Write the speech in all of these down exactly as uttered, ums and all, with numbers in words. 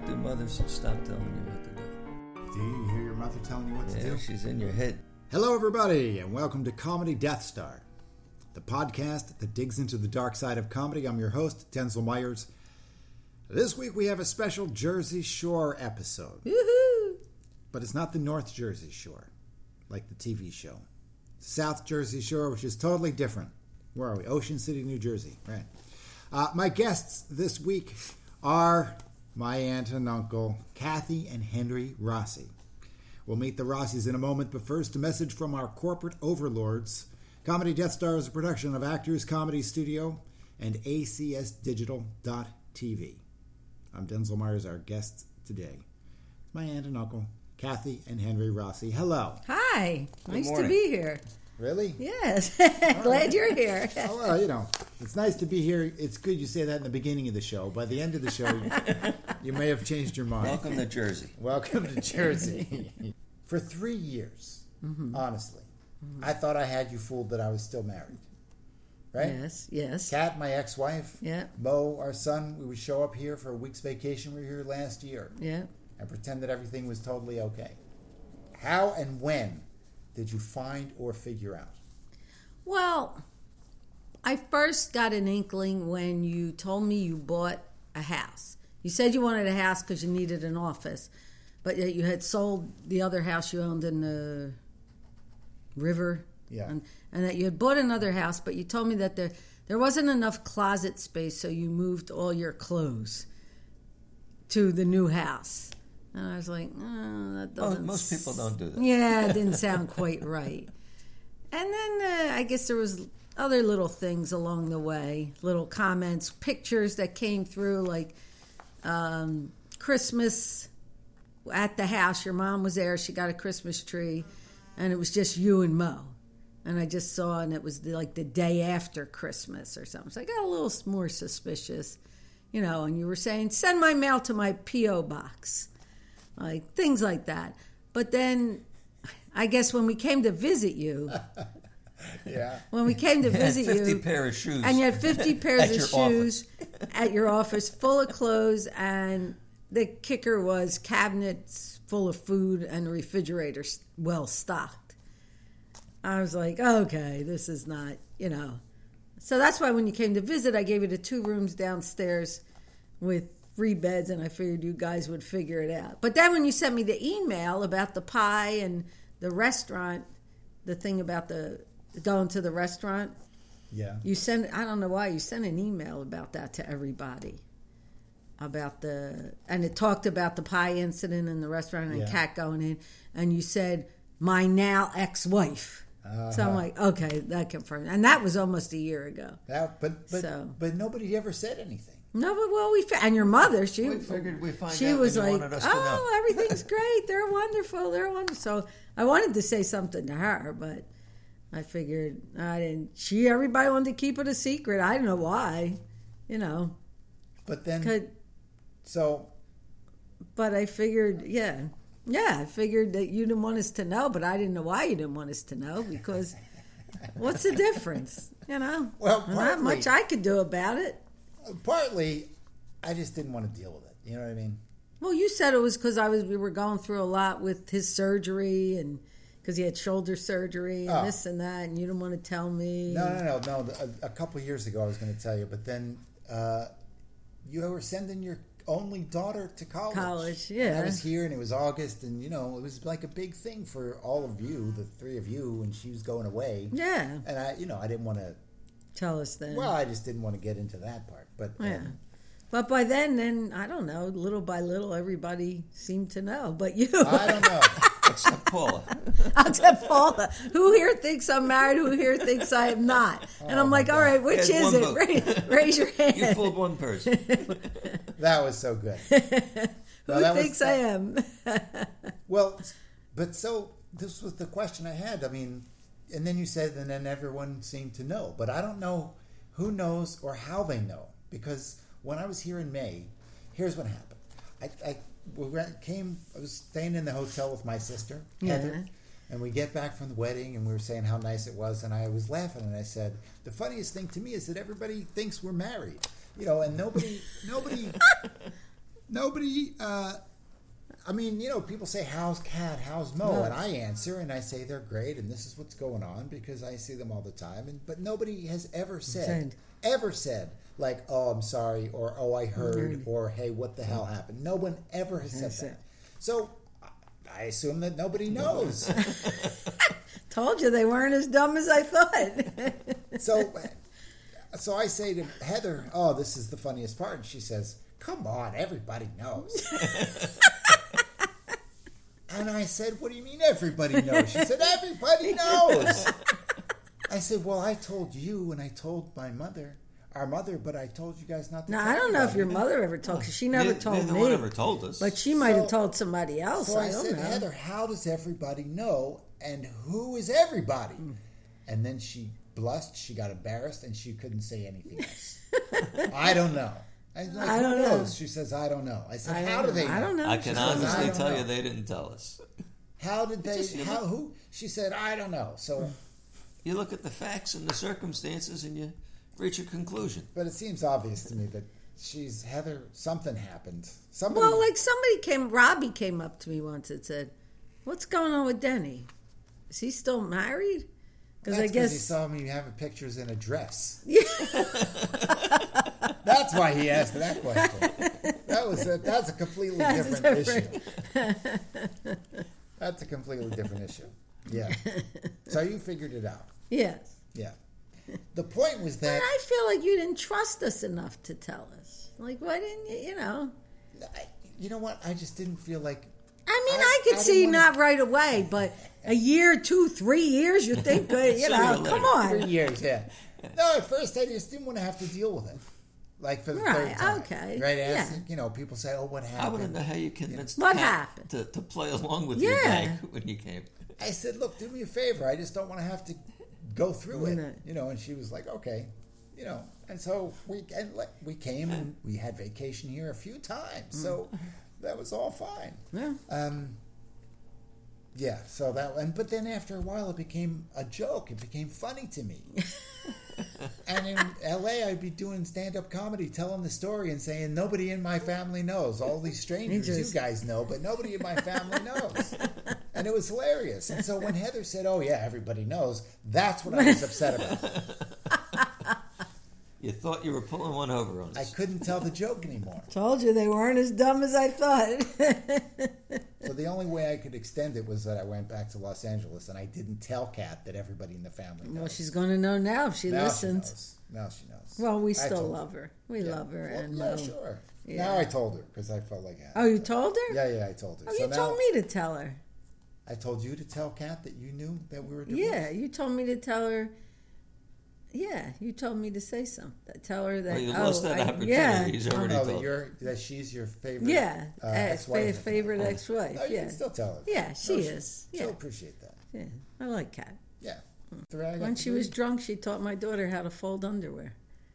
what do mothers stop telling you what to do? Do you hear your mother telling you what yeah, to do? She's in your head. Hello, everybody, and welcome to Comedy Death Star, the podcast that digs into the dark side of comedy. I'm your host, Denzel Myers. This week we have a special Jersey Shore episode. Woohoo! But it's not the North Jersey Shore, like the T V show. South Jersey Shore, which is totally different. Where are we? Ocean City, New Jersey. Right. Uh, my guests this week are my aunt and uncle, Kathy and Henry Rossi. We'll meet the Rossis in a moment, but first, a message from our corporate overlords. Comedy Death Star is a production of Actors Comedy Studio and A C S Digital dot T V. I'm Denzel Myers, our guests today. My aunt and uncle, Kathy and Henry Rossi. Hello. Hi. Good nice morning. to be here. Really? Yes. Glad you're here. Oh, well, you know, it's nice to be here. It's good you say that in the beginning of the show. By the end of the show, you, you may have changed your mind. Welcome to Jersey. Welcome to Jersey. For three years, mm-hmm. honestly, mm-hmm. I thought I had you fooled that I was still married. Right? Yes, yes. Kat, my ex-wife. Yeah. Mo, our son, we would show up here for a week's vacation. We were here last year. Yeah. And pretend that everything was totally okay. How and when did you find or figure out? Well, I first got an inkling when you told me you bought a house. You said you wanted a house because you needed an office, but yet you had sold the other house you owned in the river. Yeah. And, and that you had bought another house, but you told me that there, there wasn't enough closet space, so you moved all your clothes to the new house. And I was like, oh, that doesn't... Oh, most people don't do that. Yeah, it didn't sound quite right. And then uh, I guess there was other little things along the way, little comments, pictures that came through, like um, Christmas at the house. Your mom was there. She got a Christmas tree, and it was just you and Mo. And I just saw, and it was the, like the day after Christmas or something. So I got a little more suspicious, you know, and you were saying, send my mail to my P O box. Like, things like that. But then, I guess when we came to visit you, yeah, when we came to You had visit fifty you, pair of shoes. and you had fifty pairs At of your shoes at your office, full of clothes, and the kicker was cabinets full of food and a refrigerator well stocked. I was like, okay, this is not, you know. So that's why when you came to visit, I gave you the two rooms downstairs with three beds, and I figured you guys would figure it out. But then when you sent me the email about the pie and the restaurant, the thing about the going to the restaurant, yeah, you sent, I don't know why, you sent an email about that to everybody. About the, and it talked about the pie incident in the restaurant and yeah. Kat going in, and you said, my now ex-wife. Uh-huh. So I'm like, okay, that confirmed. And that was almost a year ago. That, but but So. but nobody ever said anything. No, but well, we and your mother, she We figured we'd find she out was when you like, wanted us to know. "Oh, everything's great. They're wonderful. They're wonderful." So I wanted to say something to her, but I figured I didn't. She, everybody wanted to keep it a secret. I don't know why, you know. But then, Could, so but I figured, yeah, yeah, I figured that you didn't want us to know, but I didn't know why you didn't want us to know because what's the difference, you know? Well, not partly- much I could do about it. partly, I just didn't want to deal with it. You know what I mean? Well, you said it was because I was. We were going through a lot with his surgery, and because he had shoulder surgery and Oh. this and that, and you didn't want to tell me. No, no, no, no. A, a couple of years ago, I was going to tell you, but then uh, you were sending your only daughter to college. College, yeah. I was here, and it was August, and you know, it was like a big thing for all of you, the three of you, and she was going away. Yeah, And I, you know, I didn't want to. tell us then. Well, I just didn't want to get into that part, but yeah, um, but by then, then I don't know. Little by little, everybody seemed to know, but you. I don't know. Except Paula. Except Paula. Who here thinks I'm married? Who here thinks I am not? And Oh, I'm my like, God. all right, which He had is one it? vote. Raise, raise your hand. You fooled one person. That was so good. Who No, that was- thinks I am? Well, but so this was the question I had. I mean, and then you said, and then everyone seemed to know, but I don't know who knows or how they know, because when I was here in May, here's what happened. I, I we came. I was staying in the hotel with my sister Heather, Yeah. and we get back from the wedding, and we were saying how nice it was, and I was laughing, and I said, the funniest thing to me is that everybody thinks we're married, you know, and nobody, nobody. nobody. Uh, I mean, you know, people say, "How's Kat? How's Mo?" No. And I answer, and I say they're great, and this is what's going on because I see them all the time. And but nobody has ever said, Said. ever said, like, "Oh, I'm sorry," or "Oh, I heard," Heard. or "Hey, what the hell happened?" No one ever has said Has that. said. So I assume that nobody knows. Told you they weren't as dumb as I thought. so, so I say to Heather, "Oh, this is the funniest part," and she says, "Come on, everybody knows." And I said, "What do you mean everybody knows?" She said, "Everybody knows." I said, "Well, I told you and I told my mother, our mother, but I told you guys not to Now, tell I don't know if your anybody." mother ever told, because she never Neither, told neither me. one ever told us. But she might have So- told somebody else. So I, I don't said, know. "Heather, how does everybody know and who is everybody?" Hmm. And then she blushed, she got embarrassed, and she couldn't say anything else. I don't know. I, was like, I Who don't know. knows? She says, "I don't know." I said, I "How don't do they know. know?" I don't know. I She can says, honestly "I don't tell know." you they didn't tell us. How did they? Just, you how know- who? She said, "I don't know." So, You look at the facts and the circumstances and you reach a conclusion. but it seems obvious to me that she's Heather. Something happened. Somebody. Well, like somebody came, Robbie came up to me once and said, "What's going on with Denny? Is he still married?" Because I That's 'cause he guess saw me having pictures in a dress. Yeah. That's why he asked that question. That was a, that's a completely That's different, different. issue. That's a completely different issue. Yeah. So you figured it out. yes. Yeah. The point was But that I feel like you didn't trust us enough to tell us. Like, why didn't you? You know. I, you know what? I just didn't feel like I mean, I- I, could I see didn't wanna- not right away, but a year, two, three years, you think, uh, you Sooner know, or come later. three on. years. Yeah. No, at first I just didn't want to have to deal with it. Like for the Right, third time. okay, Right? yeah. Ask, you know, people say, "Oh, what I happened?" want to know how you convinced What Kat happened? To, to play along with your Yeah. gag when you came. I said, "Look, do me a favor. I just don't want to have to go through it." Right. You know, and she was like, "Okay." You know, and so we and like, we came and we had vacation here a few times, so that was all fine. Yeah. Um, yeah. So that and but then after a while, it became a joke. It became funny to me. And in L A, I'd be doing stand-up comedy, telling the story and saying, "Nobody in my family knows. All these strangers You just- you guys know, but nobody in my family knows." And it was hilarious. And so when Heather said, "Oh yeah, everybody knows," that's what I was upset about. You thought you were pulling one over on I us. couldn't tell the joke anymore. Told you they weren't as dumb as I thought. So the only way I could extend it was that I went back to Los Angeles and I didn't tell Kat that everybody in the family knows. Well, she's going to know now if she now listens. She knows. Now she knows. Well, we I still told love her. We Yeah. love her. Well, and yeah, Mo. sure. Yeah. Now I told her because I felt like I had Oh, you told her? Yeah, yeah, I told her. Oh, so you now told me to tell her. I told you to tell Kat that you knew that we were divorced. Yeah, you told me to tell her. Yeah, you told me to say something. Tell her that. Well, you oh, lost that I- opportunity. Yeah, He's um, already Oh, told that her. you're that she's your favorite. yeah, uh, ex- ex-wife. fa- favorite ex-wife. No, you yeah, can still tell her. yeah, she No, is. She'll Yeah, appreciate that. yeah, I like Kat. Yeah. Three- I got When she three. was drunk, she taught my daughter how to fold underwear.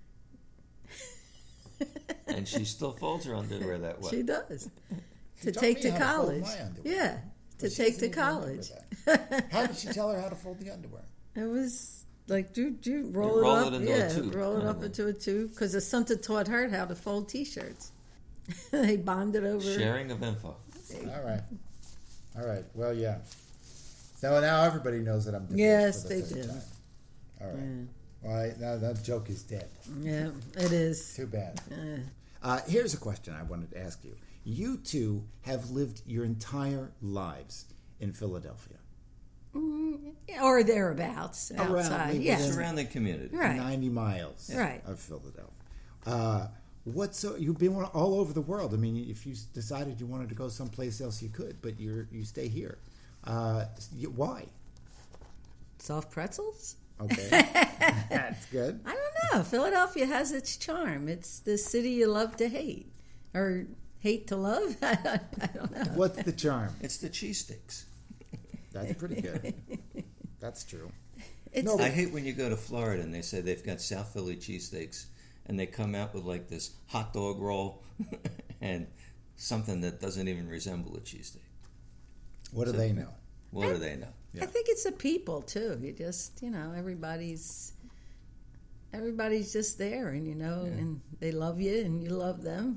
And she still folds her underwear that way. She does. to taught take me to how to fold college. my underwear. Yeah, to But she take doesn't to even remember college. that. How did she tell her how to fold the underwear? It was like, do do roll, roll it it up, into a yeah, tube, roll it kind up of. into a tube. Because Assunta taught her how to fold T-shirts. They bonded over. Sharing of info. All right. All right. Well, yeah. So now everybody knows that I'm divorced Yes, for the they third do. time. All right. Yeah. Well, I, now that joke is dead. Yeah, it is. Too bad. Uh, Uh, here's a question I wanted to ask you. You two have lived your entire lives in Philadelphia. or thereabouts Around, outside. maybe Yeah, within- Surrounding community. right. ninety miles Right. of Philadelphia. Uh, what's so, you've been all over the world. I mean, if you decided you wanted to go someplace else, you could, but you're you stay here. Uh, y- why? Soft pretzels. Okay, that's good. I don't know. Philadelphia has its charm. It's the city you love to hate, or hate to love. I don't know. What's the charm? It's the cheese sticks. That's pretty good. That's true. It's No, the- I hate when you go to Florida and they say they've got South Philly cheesesteaks and they come out with like this hot dog roll and something that doesn't even resemble a cheesesteak. What do So- they know? What do they know? Yeah. I think it's the people too. You just, you know, everybody's everybody's just there, and you know, Yeah. and they love you, and you love them.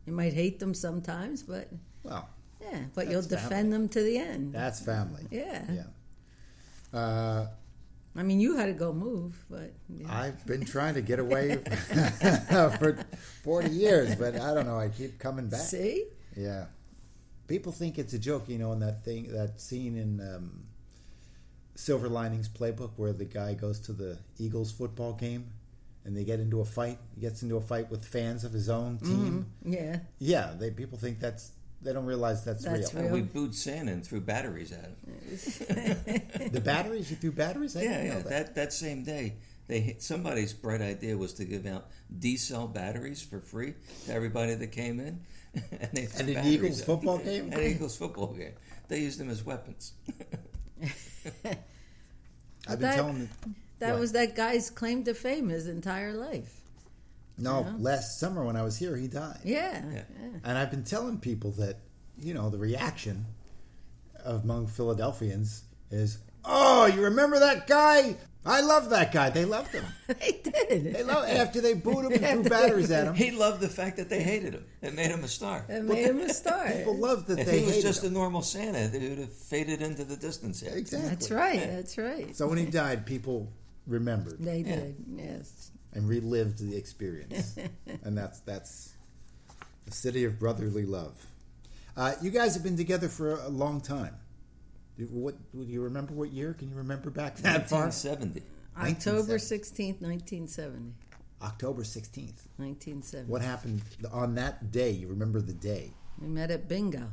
You might hate them sometimes, but Well, yeah, but That's you'll defend family. them to the end. that's family. Yeah. Yeah. Uh, I mean, you had to go move, but yeah. I've been trying to get away for forty years, but I don't know. I keep coming back. See? Yeah. People think it's a joke, you know, in that thing, that scene in um, Silver Linings Playbook where the guy goes to the Eagles football game and they get into a fight. He gets into a fight with fans of his own team. Mhm. Yeah. Yeah, they people think that's, they don't realize that's, That's real. real. We booed Santa and threw batteries at him. The batteries? You threw batteries? I Yeah, didn't yeah. know that. That that same day, they somebody's bright idea was to give out D-cell batteries for free to everybody that came in, and they threw At an batteries Eagles at- football game? At an Eagles football game, they used them as weapons. I've been that- telling That What? was that guy's claim to fame his entire life. No, Yeah. last summer when I was here, he died. Yeah. Yeah. yeah. And I've been telling people that, you know, the reaction among Philadelphians is, oh, you remember that guy? I love that guy. They loved him. They did. They love after they booed him and threw batteries at him. He loved the fact that they hated him. It made him a star. It made him a star. People loved that If they he was hated just him. a normal Santa, they would have faded into the distance. Here. Exactly. That's right. That's right. So when he died, people remembered They Yeah. did. Yes. and relived the experience, and that's that's the city of brotherly love. Uh, you guys have been together for a long time. Do- What do you remember? What year? Can you remember back that far? nineteen seventy. October nineteen seventy. sixteenth, nineteen seventy. October sixteenth. nineteen seventy. What happened on that day? You remember the day? We met at Bingo.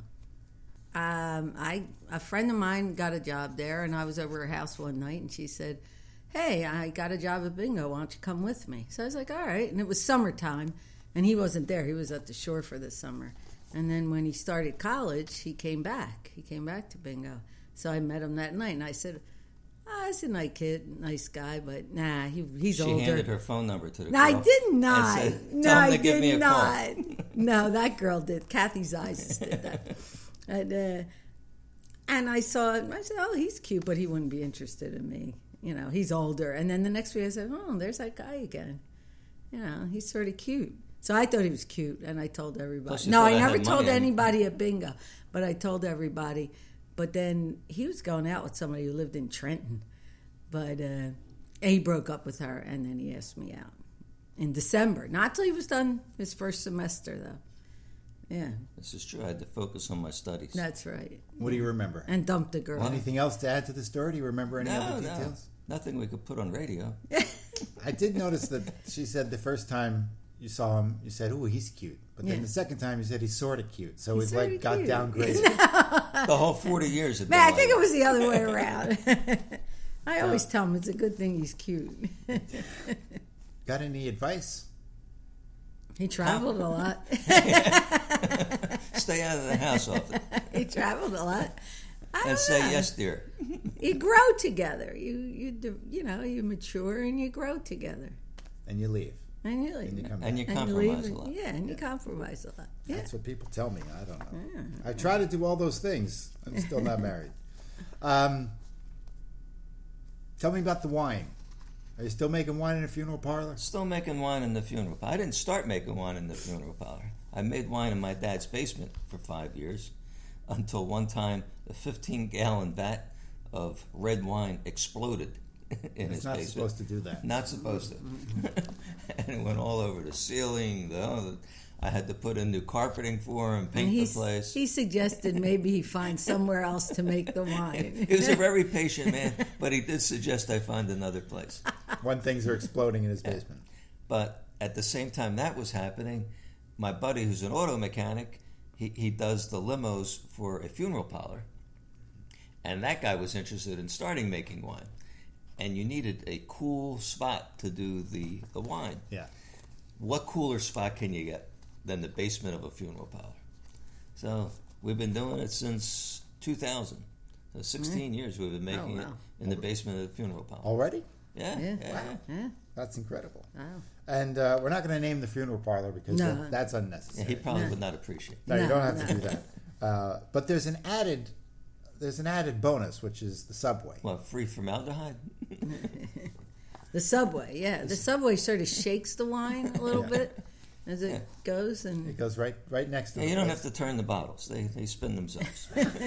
Um, I a friend of mine got a job there, and I was over her house one night, and she said, "Hey, I got a job at Bingo. Why don't you come with me?" So I was like, "All right." And it was summertime, and he wasn't there. He was at the shore for the summer. And then when he started college, he came back. He came back to Bingo. So I met him that night, and I said, "Oh, he's a nice kid, nice guy, but nah, he, he's She older." handed her phone number to the No, girl. I did not. and said, no, "Tell him I to give did me a not. call." No, that girl did. Kathy Zeiss did that. And, uh, and I saw him. I said, "Oh, he's cute, but he wouldn't be interested in me. You know, he's older." And then the next week I said, "Oh, there's that guy again. You know, he's sort of cute." So I thought he was cute, and I told everybody. Plus you No, thought I I never had told money on- anybody at Bingo, but I told everybody. But then he was going out with somebody who lived in Trenton. But uh, he broke up with her, and then he asked me out in December. Not till he was done his first semester, though. Yeah, This is true. I had to focus on my studies. that's right. What do you remember? And dumped a girl. Anything else to add to the story? Do you remember any no, other no, details? nothing we could put on radio. I did notice that she said the first time you saw him, you said, "Oh, he's cute," but then Yeah. the second time you said he's sort of cute. So He's it's like sorta got cute. downgraded. The whole forty years. Had been Man, I like think it that. was the other way around. I always tell him it's a good thing he's cute. Got any advice? He traveled a lot. Stay out of the house often He traveled a lot. I and don't say know. yes, dear. You grow together. You you do- you know you mature and you grow together. And you leave. And you leave. And you come And back. you And you leave compromise a it- lot. Yeah, and you compromise a lot. Yeah. That's what people tell me. I don't know. I try to do all those things. I'm still not married. Um, tell me about the wine. Are you still making wine in a funeral parlor? Still making wine in the funeral parlor. I didn't start making wine in the funeral parlor. I made wine in my dad's basement for five years until one time the fifteen-gallon vat of red wine exploded in It's his not basement. supposed to do that. Not supposed to. And it went all over the ceiling. The, I had to put in new carpeting for him, And paint the he's, place. he suggested maybe he find somewhere else to make the wine. He was a very patient man, but he did suggest I find another place. When things are exploding in his basement. But at the same time that was happening, my buddy who's an auto mechanic, he, he does the limos for a funeral parlor. And that guy was interested in starting making wine. And you needed a cool spot to do the, the wine. Yeah. What cooler spot can you get than the basement of a funeral parlor? So we've been doing it since two thousand. So sixteen years we've been making wow. it in the basement of the funeral parlor. Already? Yeah, Yeah. yeah, Wow. yeah. Yeah. That's incredible. Wow. And uh, we're not going to name the funeral parlor because No. that, that's Yeah, unnecessary. he probably No. would not appreciate it. No, you No, don't have no. to do that. Uh, but there's an added, there's an added bonus, which is the subway. What, free formaldehyde? The Subway, yeah. The Subway sort of shakes the wine a little Yeah. bit. as it Yeah. goes, and It goes right right next to Yeah, the you don't place. have to turn the bottles; they they spin themselves.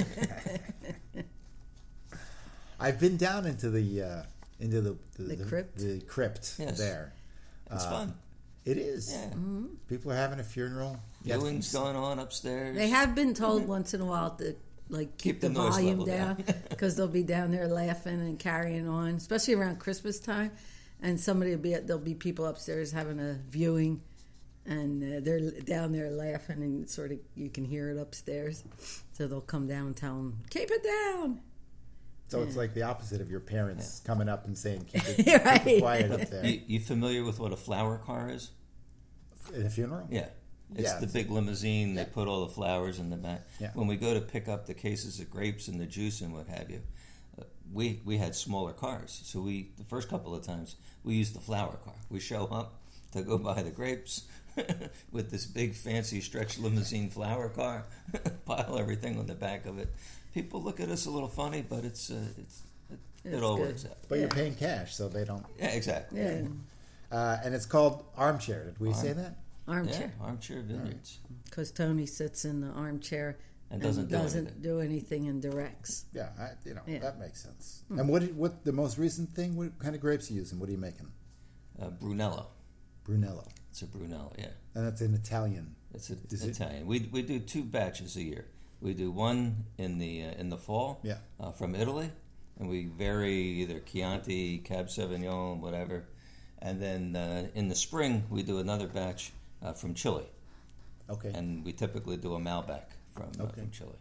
I've been down into the uh, into the the, The crypt? the crypt Yes. there. It's Uh, fun. It is. Yeah, People are having a funeral. You have to- viewings going on upstairs. they have been told once in a while to like keep, Keep the the, noise volume level down down. because they'll be down there laughing and carrying on, especially around Christmas time. And somebody will be there'll be people upstairs having a viewing, and uh, they're down there laughing, and sort of you can hear it upstairs. So they'll come down and tell them, "Keep it down." So it's Yeah. like the opposite of your parents coming up and saying, "Keep it, keep it Right. quiet up there." You, you familiar with what a flower car is? At a funeral? Yeah. It's Yeah, the it's- big limousine. yeah. They put all the flowers in the back. Yeah. When we go to pick up the cases of grapes and the juice and what have you, uh, we we had smaller cars. So we the first couple of times we used the flower car. We show up to go buy the grapes with this big fancy stretch limousine flower car, pile everything on the back of it. People look at us a little funny, but it's uh, it's it, it It's all good. works out. But you're Yeah. paying cash, so they don't. Yeah, exactly. Yeah, Uh, and it's called Armchair. Did we Arm- say that? armchair. Yeah, armchair vineyards. Because Tony sits in the armchair And doesn't do anything. do anything and directs. Yeah, I, you know Yeah. that makes sense. And what did, what the most recent thing? What kind of grapes are you using? What are you making? Uh, Brunello. Brunello, It's a Brunello, yeah. and that's in Italian. It's a, Is it? Italian. We we do two batches a year. We do one in the uh, in the fall, Yeah. uh, from Italy, and we vary either Chianti, Cab Sauvignon, whatever, and then uh, in the spring we do another batch uh, from Chile, Okay. and we typically do a Malbec from uh, Okay. from Chile.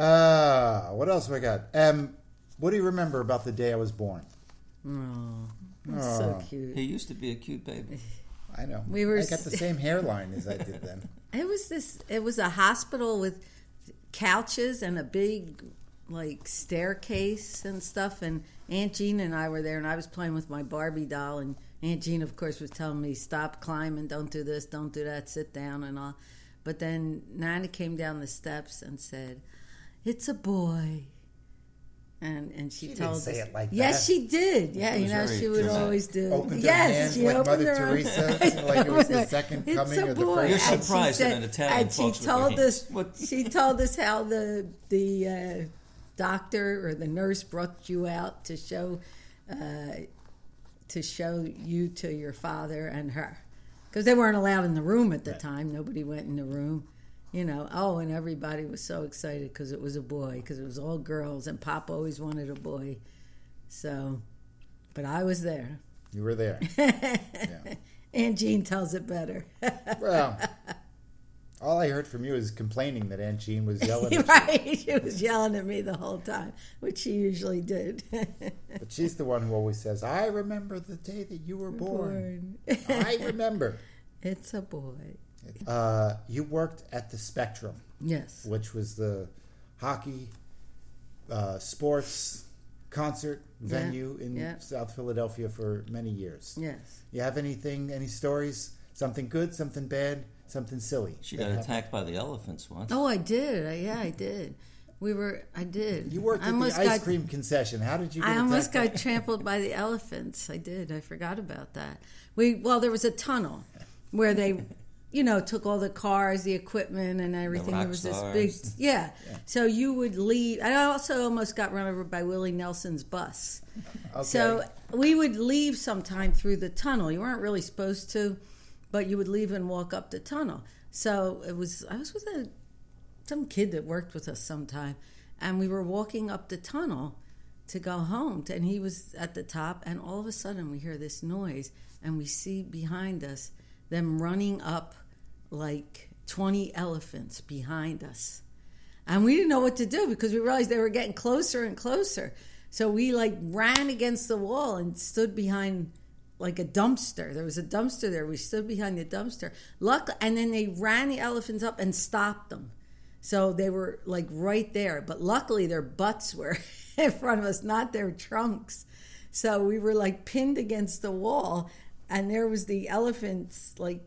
Uh, what else we got? Um, what do you remember about the day I was born? Oh, that's so Oh. cute. He used to be a cute baby. I know. We were I got the s- same hairline as I did then. It was this. It was a hospital with couches and a big like staircase and stuff. And Aunt Jean and I were there, and I was playing with my Barbie doll. And Aunt Jean, of course, was telling me, "Stop climbing! Don't do this! Don't do that! Sit down!" and all. But then Nana came down the steps and said, "It's a boy." And and she, She told didn't say us, it like yes, that. she did. Yeah, She you was know, very she would dramatic. always do. Opened her yes, hands she like opened Mother her arms. Teresa, like it was the Opened her- second It's coming a or the boy. first. You're And she surprised that said- an Italian and she talks with their told hands. us What- she told us how the the uh, doctor or the nurse brought you out to show uh, to show you to your father and her, because they weren't allowed in the room at the Right. time. Nobody went in the room, you know. Oh, and everybody was so excited because it was a boy, because it was all girls, and Pop always wanted a boy. So, but I was there. You were there. Yeah. Aunt Jean tells it better. Well, all I heard from you is complaining that Aunt Jean was yelling at you. Right, she was yelling at me the whole time, which she usually did. But she's the one who always says, "I remember the day that you were born. I remember." It's a boy. Uh, you worked at the Spectrum, Yes. which was the hockey, uh, sports, concert venue in yeah. South Philadelphia for many years. Yes. You have anything, any stories? Something good, something bad, something silly? She that got happened? attacked by the elephants once. Oh, I did. I, yeah, I did. We were. I did. You worked I at the almost ice got, cream concession. How did you get I almost attacked got by- trampled by the elephants. I did. I forgot about that. We well, there was a tunnel where they, you know, took all the cars, the equipment, and everything. rock There was this stars. big, yeah. So you would leave. I also almost got run over by Willie Nelson's bus. Okay. So we would leave sometime through the tunnel. You weren't really supposed to, but you would leave and walk up the tunnel. So it was. I was with a some kid that worked with us sometime, and we were walking up the tunnel to go home. And he was at the top, and all of a sudden we hear this noise, and we see behind us them running up like twenty elephants behind us. And we didn't know what to do because we realized they were getting closer and closer. So we like ran against the wall and stood behind like a dumpster. There was a dumpster there. We stood behind the dumpster. Luck, and then they ran the elephants up and stopped them. So they were like right there. But luckily their butts were in front of us, not their trunks. So we were like pinned against the wall, and there was the elephants like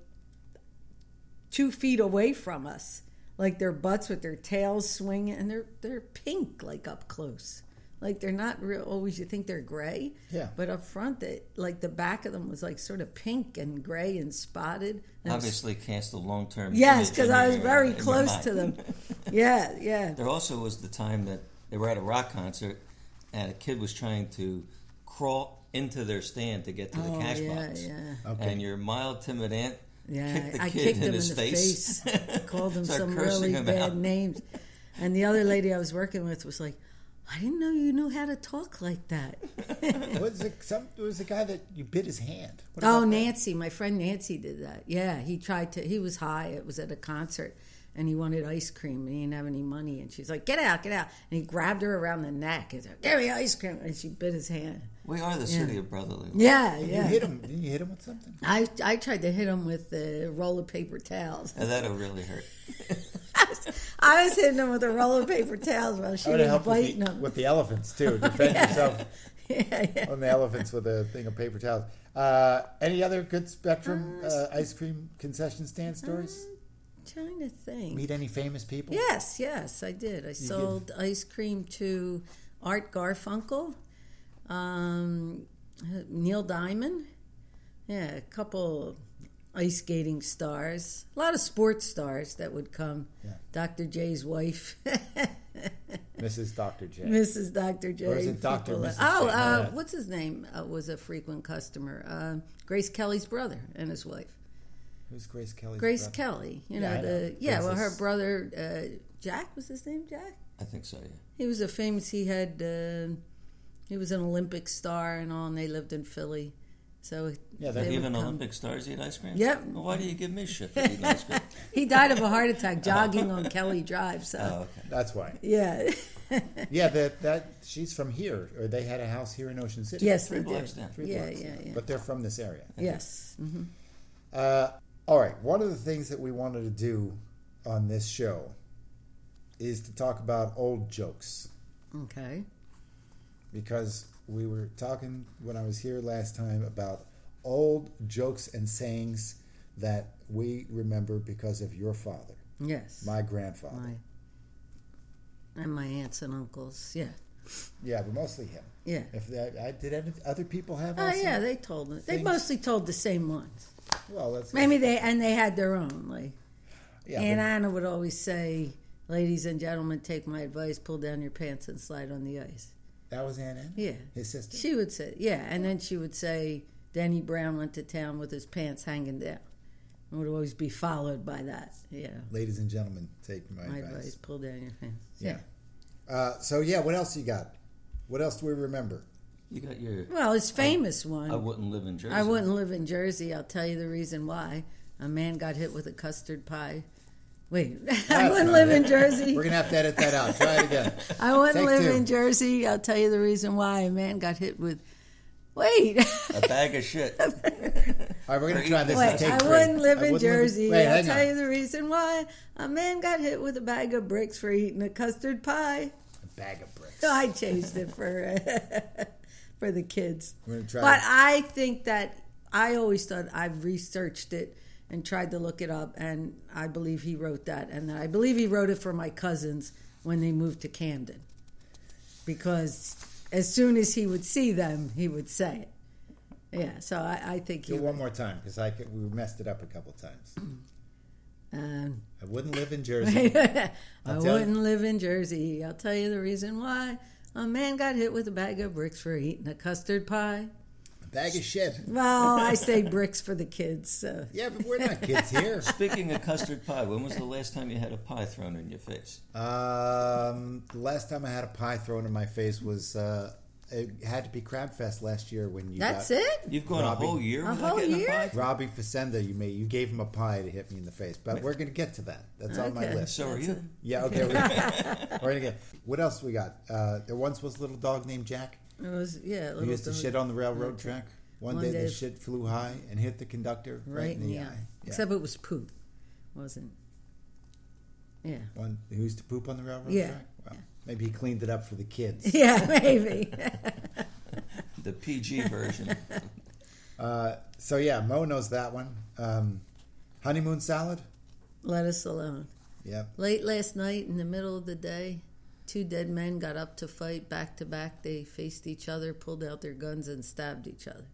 two feet away from us, like their butts with their tails swinging, and they're they're pink, like up close, Like they're not real. Always you think they're gray. Yeah. But up front, they, like the back of them was like sort of pink and gray and spotted. And it was- Obviously, cast a long-term. yes, image because in I was your- very in your close mind. to them. Yeah, yeah. There also was the time that they were at a rock concert, and a kid was trying to crawl into their stand to get to the Oh, cash yeah, box. yeah. Okay. And your mild, timid aunt Yeah, kicked the I kid kicked in him his in the face. face. Called him Started some cursing really him bad out. names. And the other lady I was working with was like, I didn't know you knew how to talk like that. was it some? It was a guy that you bit his hand. What Oh, about that? Nancy, my friend Nancy did that. Yeah, he tried to. He was high. It was at a concert, and he wanted ice cream, and he didn't have any money. And she's like, "Get out, get out!" And he grabbed her around the neck and said, "Give me ice cream!" And she bit his hand. We are the city of brotherly love. Yeah, Did yeah. You hit him. Didn't you hit him with something? I I tried to hit him with a roll of paper towels. And that'll really hurt. I was hitting him with a roll of paper towels while she I would was have helped biting with the, him. with the elephants too. Defend yourself Yeah, yeah. on the elephants with a thing of paper towels. Uh, any other good Spectrum uh, ice cream concession stand stories? Trying to think. Meet any famous people? Yes, yes, I did. I sold ice cream to Art Garfunkel, um, Neil Diamond, yeah, a couple ice skating stars, a lot of sports stars that would come. Yeah. Doctor J's wife, Missus Doctor J. Missus Doctor J. Or is it Doctor people- Missus Oh, J? uh, Yeah. what's his name? Uh, was a frequent customer. Uh, Grace Kelly's brother and his wife. Who's Grace Kelly? Grace Kelly, you know Yeah, I the know. yeah. Well, her Princess. brother uh, Jack was his name. Jack. I think so, yeah. He was a famous. He had. Uh, he was an Olympic star and all, and they lived in Philly. So Yeah, they they're would Even come. Olympic stars eat ice cream? Yep. Well, why do you give me shit for eating ice cream? He died of a heart attack jogging on Kelly Drive. So Oh, okay. That's why. yeah, Yeah, that that she's from here, or they had a house here in Ocean City. yes, Three they blocks did. down. Three Yeah, blocks. yeah, yeah. But they're from this area. Yes. hmm Uh, all right. One of the things that we wanted to do on this show is to talk about old jokes, Okay. because we were talking when I was here last time about old jokes and sayings that we remember because of your father, Yes. my grandfather. My- and my aunts and uncles. Yeah. Yeah, but mostly him. Yeah. If that, I, did any, other people have? Oh also? yeah, they told it. They things? mostly told the same ones. Well, that's Maybe they and they had their own. Like yeah. Aunt but- Anna would always say, "Ladies and gentlemen, take my advice: pull down your pants and slide on the ice." that was Aunt Anna? Yeah. His sister. She would say, yeah, and then she would say, Danny Brown went to town with his pants hanging down. It would always be followed by that. Yeah. Ladies and gentlemen, take my, My advice. advice, pull down your pants. Yeah. Uh, so yeah, what else you got? What else do we remember? You got your Well, his famous one. I wouldn't live in Jersey. I wouldn't live in Jersey. I'll tell you the reason why. A man got hit with a custard pie. Wait, I That's wouldn't not live it. in Jersey. We're gonna have to edit that out. Try it again. I wouldn't Take live two. in Jersey. I'll tell you the reason why. A man got hit with. Wait. A bag of shit. All right, we're gonna try this. Wait, Take I three. wouldn't live I in wouldn't Jersey. Wait, I'll hang tell on. you the reason why. A man got hit with a bag of bricks for eating a custard pie. A bag of bricks. So I changed it for for the kids. We're gonna try. But I think that I always thought I've researched it and tried to look it up, and I believe he wrote that, and I believe he wrote it for my cousins when they moved to Camden, because as soon as he would see them, he would say it. Yeah, so I, I think he. Do it one more time, because I could, we messed it up a couple times. Um, I wouldn't live in Jersey. I I'll tell wouldn't live in Jersey. I'll tell you the reason why. A man got hit with a bag of bricks for eating a custard pie. A bag of shit. Well, I say bricks for the kids. So. Yeah, but we're not kids here. Speaking of custard pie, when was the last time you had a pie thrown in your face? Um, the last time I had a pie thrown in my face was uh, it had to be Crab Fest last year when you. That's got, it? You've gone Robbie. a whole year A without whole getting year? a pie? Robbie Facenda, you made you gave him a pie to hit me in the face, but we're gonna get to that. That's on my Okay. list. So are That's you. it. Yeah, okay. We're, we're gonna get. What else we got? Uh, there once was a little dog named Jack It was, yeah. who used to dog. shit on the railroad track. One, One day, the day- shit flew high and hit the conductor right, Right in the eye. Yeah. Except it was poop. Wasn't. Yeah. One who used to poop on the railroad Yeah. track. Well, maybe he cleaned it up for the kids. Yeah, maybe. The P G version. Uh, so yeah, Mo knows that one. Um, honeymoon salad. Let us alone. Yeah. Late last night in the middle of the day, Two dead men got up to fight back to back. They faced each other, pulled out their guns, and stabbed each other.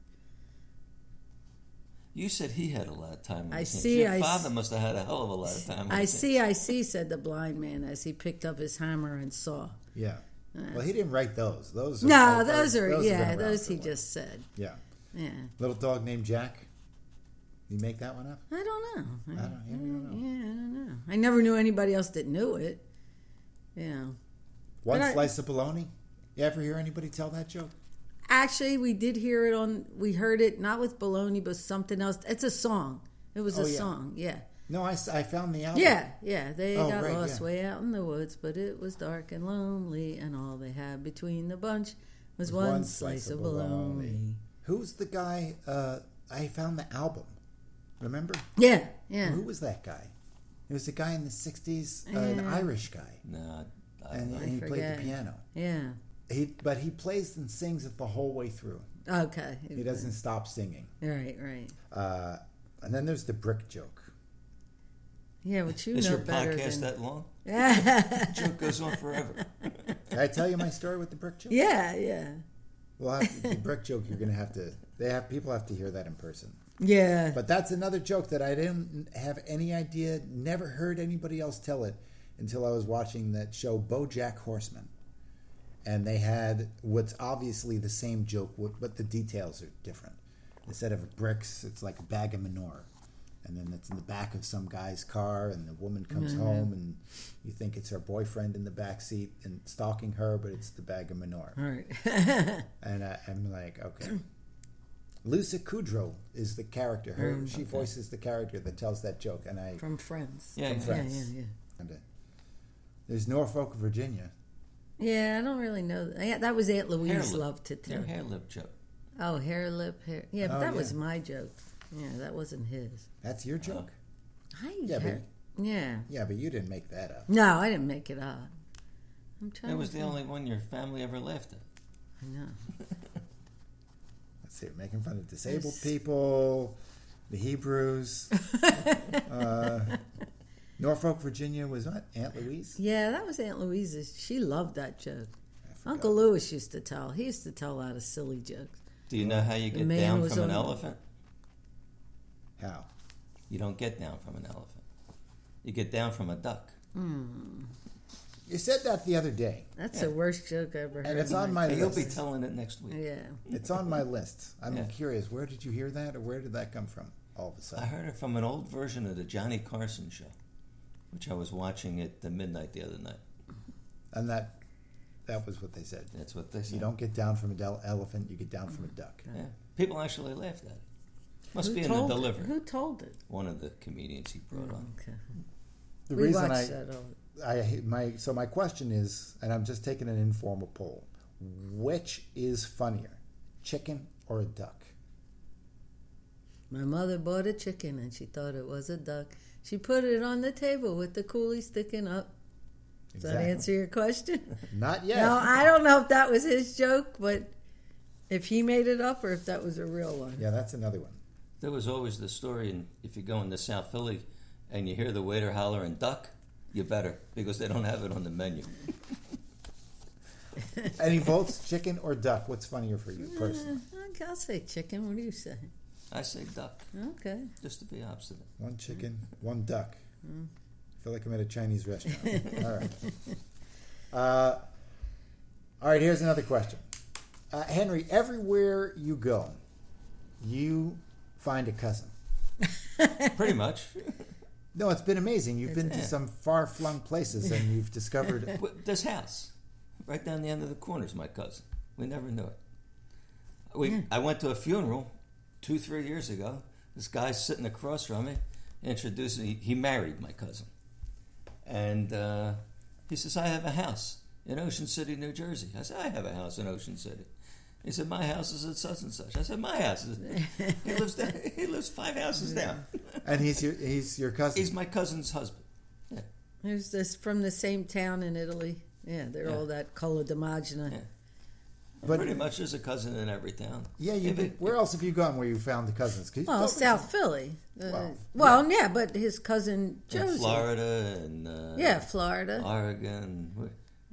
You said he had a lot of time on I his hands. see, Your I father s- must have had a hell of a lot of time on I his see, hands. I see, said the blind man as he picked up his hammer and saw. Yeah. Well, he didn't write those. Those are No, those are, have yeah, been around those for a he while. just said. Yeah. Yeah. Little dog named Jack. You make that one up? I don't know. I don't, yeah, I don't know. Yeah, I don't know. I never knew anybody else that knew it. You know. One But I- slice of bologna. You ever hear anybody tell that joke? Actually, we did hear it on, we heard it not with baloney, but something else. It's a song. It was Oh, a yeah. song, yeah. No, I, s- I found the album. Yeah, yeah. They Oh, got right, lost yeah. way out in the woods, but it was dark and lonely, and all they had between the bunch was One one, slice slice of of bologna. bologna. Who's the guy? Uh, I found the album. Remember? Yeah, yeah. Who was that guy? It was a guy in the sixties, uh, an Yeah. Irish guy. No, I, And, I, and he played forget. the piano. Yeah. He, but he plays and sings it the whole way through. Okay. He doesn't stop singing. Right, right. Uh, and then there's the brick joke. Yeah, but you is know your better podcast than... that long? Yeah, The joke goes on forever. Did I tell you my story with the brick joke? yeah, yeah. Well, I- the brick joke, you're going to have to. They have people have to hear that in person. Yeah. But that's another joke that I didn't have any idea. Never heard anybody else tell it until I was watching that show BoJack Horseman, and they had what's obviously the same joke, but the details are different. Instead of bricks, it's like a bag of manure. And then it's in the back of some guy's car, and the woman comes Mm-hmm. home, and you think it's her boyfriend in the back seat and stalking her, but it's the bag of manure. All right. And I, I'm like, okay. Lucy Kudrow is the character. Her Mm, she voices the character that tells that joke, and I. From Friends. Yeah, From yeah. Friends. Yeah, yeah, yeah. and, uh, There's Norfolk, Virginia. Yeah, I don't really know. Yeah, that was Aunt Louise Hair lip. loved to tell. Your hair lip joke. Oh, hair lip, hair. Yeah, but Oh, that yeah. was my joke. Yeah, that wasn't his. That's your joke. I Yeah, but- hair- yeah. Yeah, but you didn't make that up. No, I didn't make it up. I'm trying. It was to the think. only one your family ever laughed at. I know. Let's see, making fun of disabled Yes. people, the Hebrews. uh, Norfolk, Virginia was what? Aunt Louise? Yeah, that was Aunt Louise's. She loved that joke. I forgot. Uncle Louis used to tell. He used to tell a lot of silly jokes. Do you know how you The get man down was from an on- elephant? How? You don't get down from an elephant. You get down from a duck. You said that the other day, That's Yeah. the worst joke I ever heard. and it's in on my my Hey, you'll be list. telling it next week. Yeah. It's on my list. I'm Yeah. curious. Where did you hear that, or where did that come from? All of a I sudden, heard it from an old version of the Johnny Carson show, which I was watching at the midnight the other night. and that that was what they said. That's what they said. You don't get down from an del- elephant; you get down from a duck. Yeah. People actually laughed at it. Must Who be in the told it? delivery. Who told it? One of the comedians he brought on. Okay. The we reason watched I, that all. I my so my question is, and I'm just taking an informal poll: which is funnier, chicken or a duck? My mother bought a chicken and she thought it was a duck. She put it on the table with the coolie sticking up. Does that Exactly. answer your question? Not yet. No, I don't know if that was his joke, but if he made it up or if that was a real one. Yeah, that's another one. There was always the story, and if you go into South Philly and you hear the waiter hollering duck, you better, because they don't have it on the menu. Any votes, chicken or duck? What's funnier for you personally? Uh, I'll say chicken. What do you say? I say duck, Okay. just to be obstinate. One chicken, one duck. I feel like I'm at a Chinese restaurant. All right. Uh, all right, here's another question. Uh, Henry, everywhere you go, you find a cousin. Pretty much. No, it's been amazing. You've been to Yeah. some far-flung places, and you've discovered... W- This house, right down the end of the corner, is my cousin. We never knew it. We, I went to a funeral two, three years ago. This guy's sitting across from me, introducing. He, he married my cousin, and uh, he says, "I have a house in Ocean City, New Jersey." I said, "I have a house in Ocean City." He said, "My house is at such and such." I said, "My house is." He lives down, he lives five houses down. And he's your he's your cousin. He's my cousin's husband. Yeah. There's this from the same town in Italy. Yeah, they're Yeah. all that Colla di Magna. Yeah. But- Pretty much, there's a cousin in every town. yeah, you. If it- Where else have you gone where you found the cousins? 'Cause you Well, told me South Philly. Uh, Well, well, yeah. but his cousin in Josie. Florida and uh, Yeah, Florida. Oregon.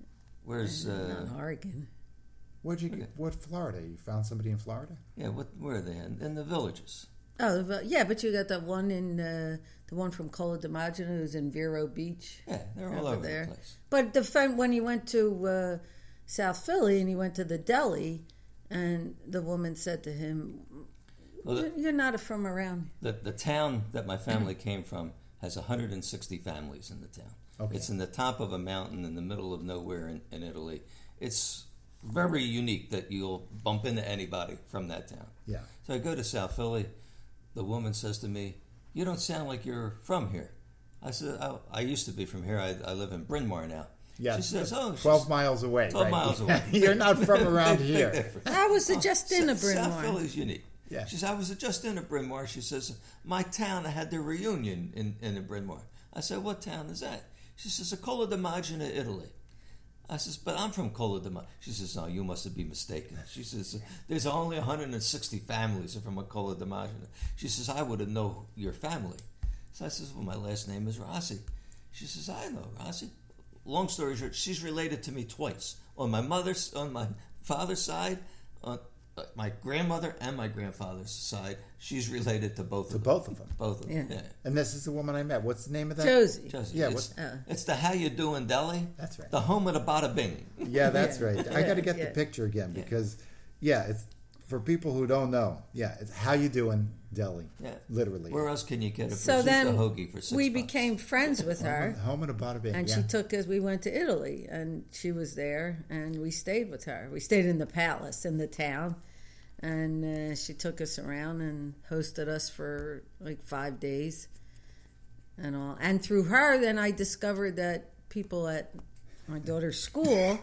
Where's uh, Not Oregon. Where'd you get? What Florida? You found somebody in Florida? yeah? What where are they in? In the villages. Oh, but- yeah, but you got that one in uh, the one from Cola DiMaggio who's in Vero Beach. Yeah, they're all over over there. the place. But the fun, when he went to uh, South Philly and he went to the deli, and the woman said to him, Well, the- "You're you're not from around." The the town that my family came from has one hundred sixty families in the town. Okay. It's in the top of a mountain in the middle of nowhere in, in Italy. It's very unique that you'll bump into anybody from that town. Yeah. So I go to South Philly. The woman says to me, "You don't sound like you're from here." I said, "I, I used to be from here. I, I live in Bryn Mawr now." Yeah. She says, "Oh, she's twelve miles away. twelve right? miles away. You're not from around Big here. difference. I was just in a South- Bryn South Mawr. Philly's unique. Yeah. She says, I was just in a Bryn Mawr. She says, my town had their reunion in, in a Bryn Mawr. I said, what town is that? She says, Cola DiMaggio, Italy. I says, but I'm from Cola DiMaggio. She says, no, you must have been mistaken. She says, there's only one hundred sixty families from a Cola DiMaggio. She says, I would have known your family. So I says, well, my last name is Rossi. She says, I know Rossi. Long story short, she's related to me twice. On my mother's, on my father's side, on my grandmother and my grandfather's side, she's related to both To of them. both of them. Both of them, Yeah. yeah. And this is the woman I met. What's the name of that? Josie. Josie, Yeah, it's, what- uh, it's the How You Doing Deli. That's right. The home of the Bada Bing. Yeah, that's Yeah. right. I got to get Yeah. the picture again Yeah. because, yeah, it's for people who don't know. Yeah, it's how you doing, deli. Yeah. Literally. Where else can you get a So prosciutto then hoagie for six we bucks? became friends with her. Home of the Bada Bing. And yeah. she took us, we went to Italy, and she was there, and we stayed with her. We stayed in the palace in the town, and uh, she took us around and hosted us for like five days and all. And through her, then I discovered that people at my daughter's school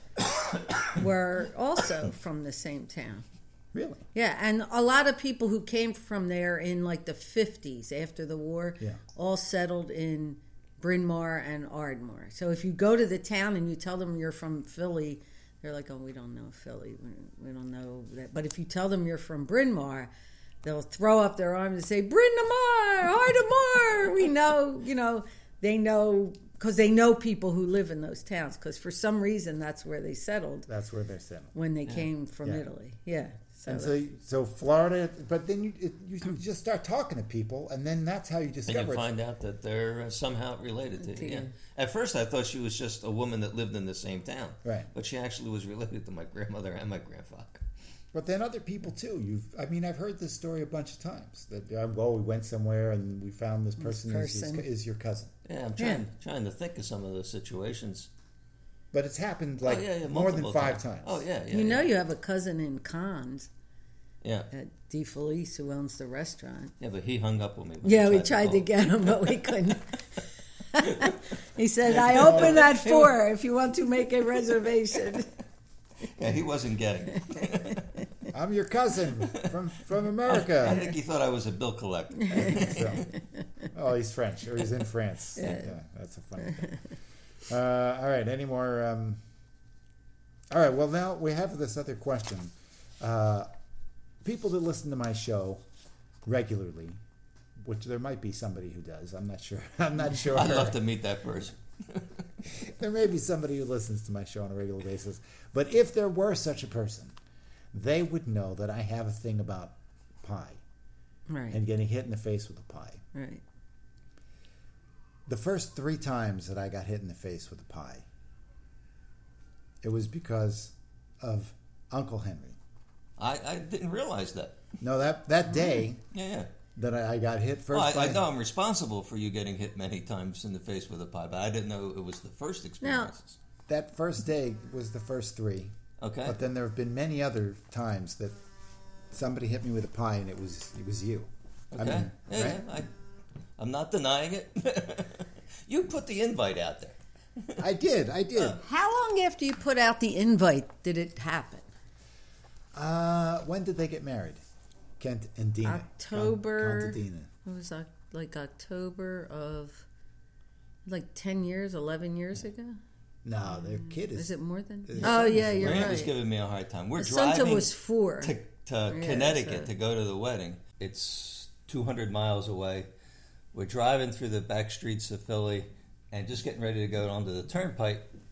were also from the same town. Really? Yeah, and a lot of people who came from there in like the fifties after the war Yeah. all settled in Bryn Mawr and Ardmore. So if you go to the town and you tell them you're from Philly, they're like, oh, we don't know Philly. We we don't know that. But if you tell them you're from Bryn Mawr, they'll throw up their arms and say, Bryn Mawr, Ardmore. We know, you know, they know, because they know people who live in those towns, because for some reason that's where they settled That's where they're settled. when they came from Yeah. Italy. Yeah. So And so, so Florida, but then you it, you just start talking to people, and then that's how you And discover. you it. find out that they're uh, somehow related to To you. Yeah. you. At first, I thought she was just a woman that lived in the same town. Right. But she actually was related to my grandmother and my grandfather. But then other people too. You've, I mean, I've heard this story a bunch of times. That uh, well, we went somewhere and we found this person, person. Is, is your cousin. Yeah, I'm trying trying to think of some of those situations. But it's happened like oh, yeah, yeah, more than multiple five times. Oh yeah, yeah. you know yeah. you have a cousin in Cannes Yeah, at Di Felice who owns the restaurant. yeah, but he hung up with me. when Yeah, I we tried to call. get him, but we couldn't. He said, I open at four if you want to make a reservation. Yeah, he wasn't getting it. I'm your cousin from from I America. think he thought I was a bill collector. So, oh, he's French, or he's in France. Yeah, that's a funny thing. Uh, all right, any more? Um, all right, well, now we have this other question. Uh, people that listen to my show regularly, which there might be somebody who does. I'm not sure. I'm not sure. I'd love to meet that person. There may be somebody who listens to my show on a regular basis. But if there were such a person, they would know that I have a thing about pie Right, and getting hit in the face with a pie. right. The first three times that I got hit in the face with a pie, it was because of Uncle Henry. I, I didn't realize that. No, that, that day Yeah, yeah. that I, I got hit first Well, I, by... I know I'm responsible for you getting hit many times in the face with a pie, but I didn't know it was the first experiences. That first day was the first three. Okay. But then there have been many other times that somebody hit me with a pie and it was it was you. Okay. I mean, yeah, right? yeah, I, I'm not denying it. You put the invite out there. I did, I did. How long after you put out the invite did it happen? Uh, when did they get married? Kent and Dina. October. Kent and Dina. It was uh, like October of like ten years, eleven years ago. No, their kid is... Is it more than? Is- Oh, yeah, you're Grant was right. giving me a hard time. We're Santa driving was four. to, to Yeah, Connecticut so- to go to the wedding. It's two hundred miles away. We're driving through the back streets of Philly and just getting ready to go onto the turnpike.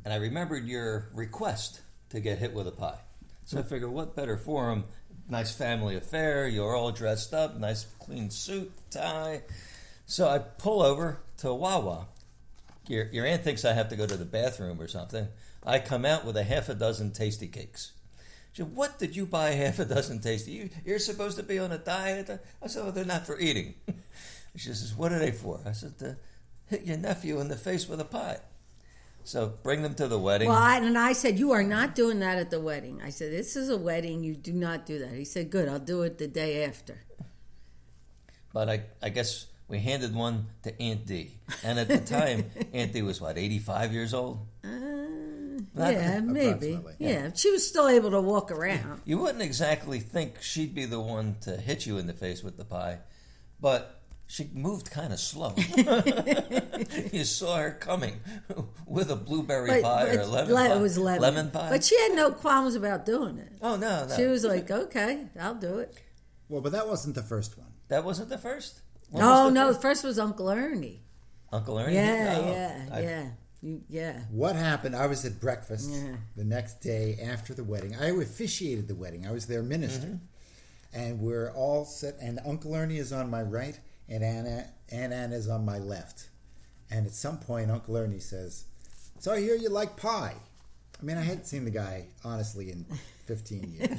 and I remembered your request to get hit with a pie. So I figured, what better forum? Nice family affair. You're all dressed up, nice clean suit, tie. So I pull over to Wawa. Your, your aunt thinks I have to go to the bathroom or something. I come out with a half a dozen tasty cakes. She said, what did you buy half a dozen tasty? You, you're supposed to be on a diet? I said, well, they're not for eating. She says, what are they for? I said, to hit your nephew in the face with a pie. So bring them to the wedding. Well, I, and I said, you are not doing that at the wedding. I said, this is a wedding. You do not do that. He said, good, I'll do it the day after. But I, I guess we handed one to Aunt D. And at the time, Aunt D was, what, eighty-five years old? Uh, Not- yeah, maybe. Approximately, Yeah. yeah. she was still able to walk around. You wouldn't exactly think she'd be the one to hit you in the face with the pie, but she moved kind of slow. You saw her coming with a blueberry But, pie or but a lemon le- pie. It was lemon. Lemon pie? But she had no qualms about doing it. Oh, no, no. She was like, okay, I'll do it. Well, but that wasn't the first one. That wasn't the first? What No, was the no, first? the first was Uncle Ernie. Uncle Ernie? Yeah, No. yeah, I- yeah. You, yeah. What happened? I was at breakfast Yeah. the next day after the wedding. I officiated the wedding. I was their minister. Mm-hmm. And we're all set. And Uncle Ernie is on my right, and Anna, Aunt Anna is on my left. And at some point, Uncle Ernie says, so I hear you like pie. I mean, I hadn't seen the guy, honestly, in fifteen years.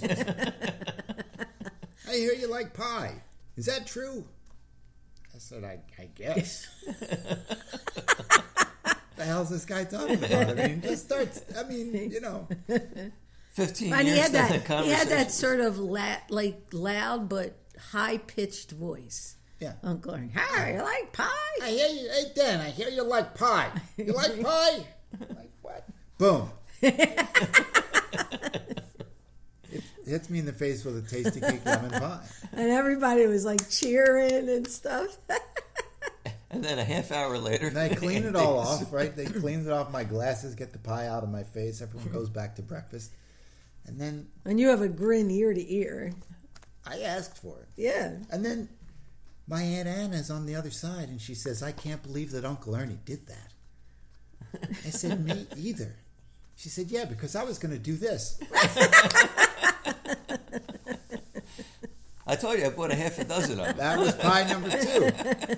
I hear you like pie. Is that true? I said, I, I guess. The hell's this guy talking about? I mean, just starts. I mean, you know. Fifteen And he years had that, that he conversation. had that sort of la- like loud but high pitched voice. Yeah. Uncle Ernie, hi, you like pie? I hear you. Hey, Dan, I hear you like pie. You like pie? Like what? Boom. It hits me in the face with a tasty cake lemon pie. And everybody was like cheering and stuff. And then a half hour later... And I clean it all off, right? They clean it off my glasses, get the pie out of my face. Everyone goes back to breakfast. And then And you have a grin ear to ear. I asked for it. Yeah. And then my Aunt Anna's on the other side, and she says, I can't believe that Uncle Ernie did that. I said, me either. She said, yeah, because I was going to do this. I told you I bought a half a dozen of them. That was pie number two.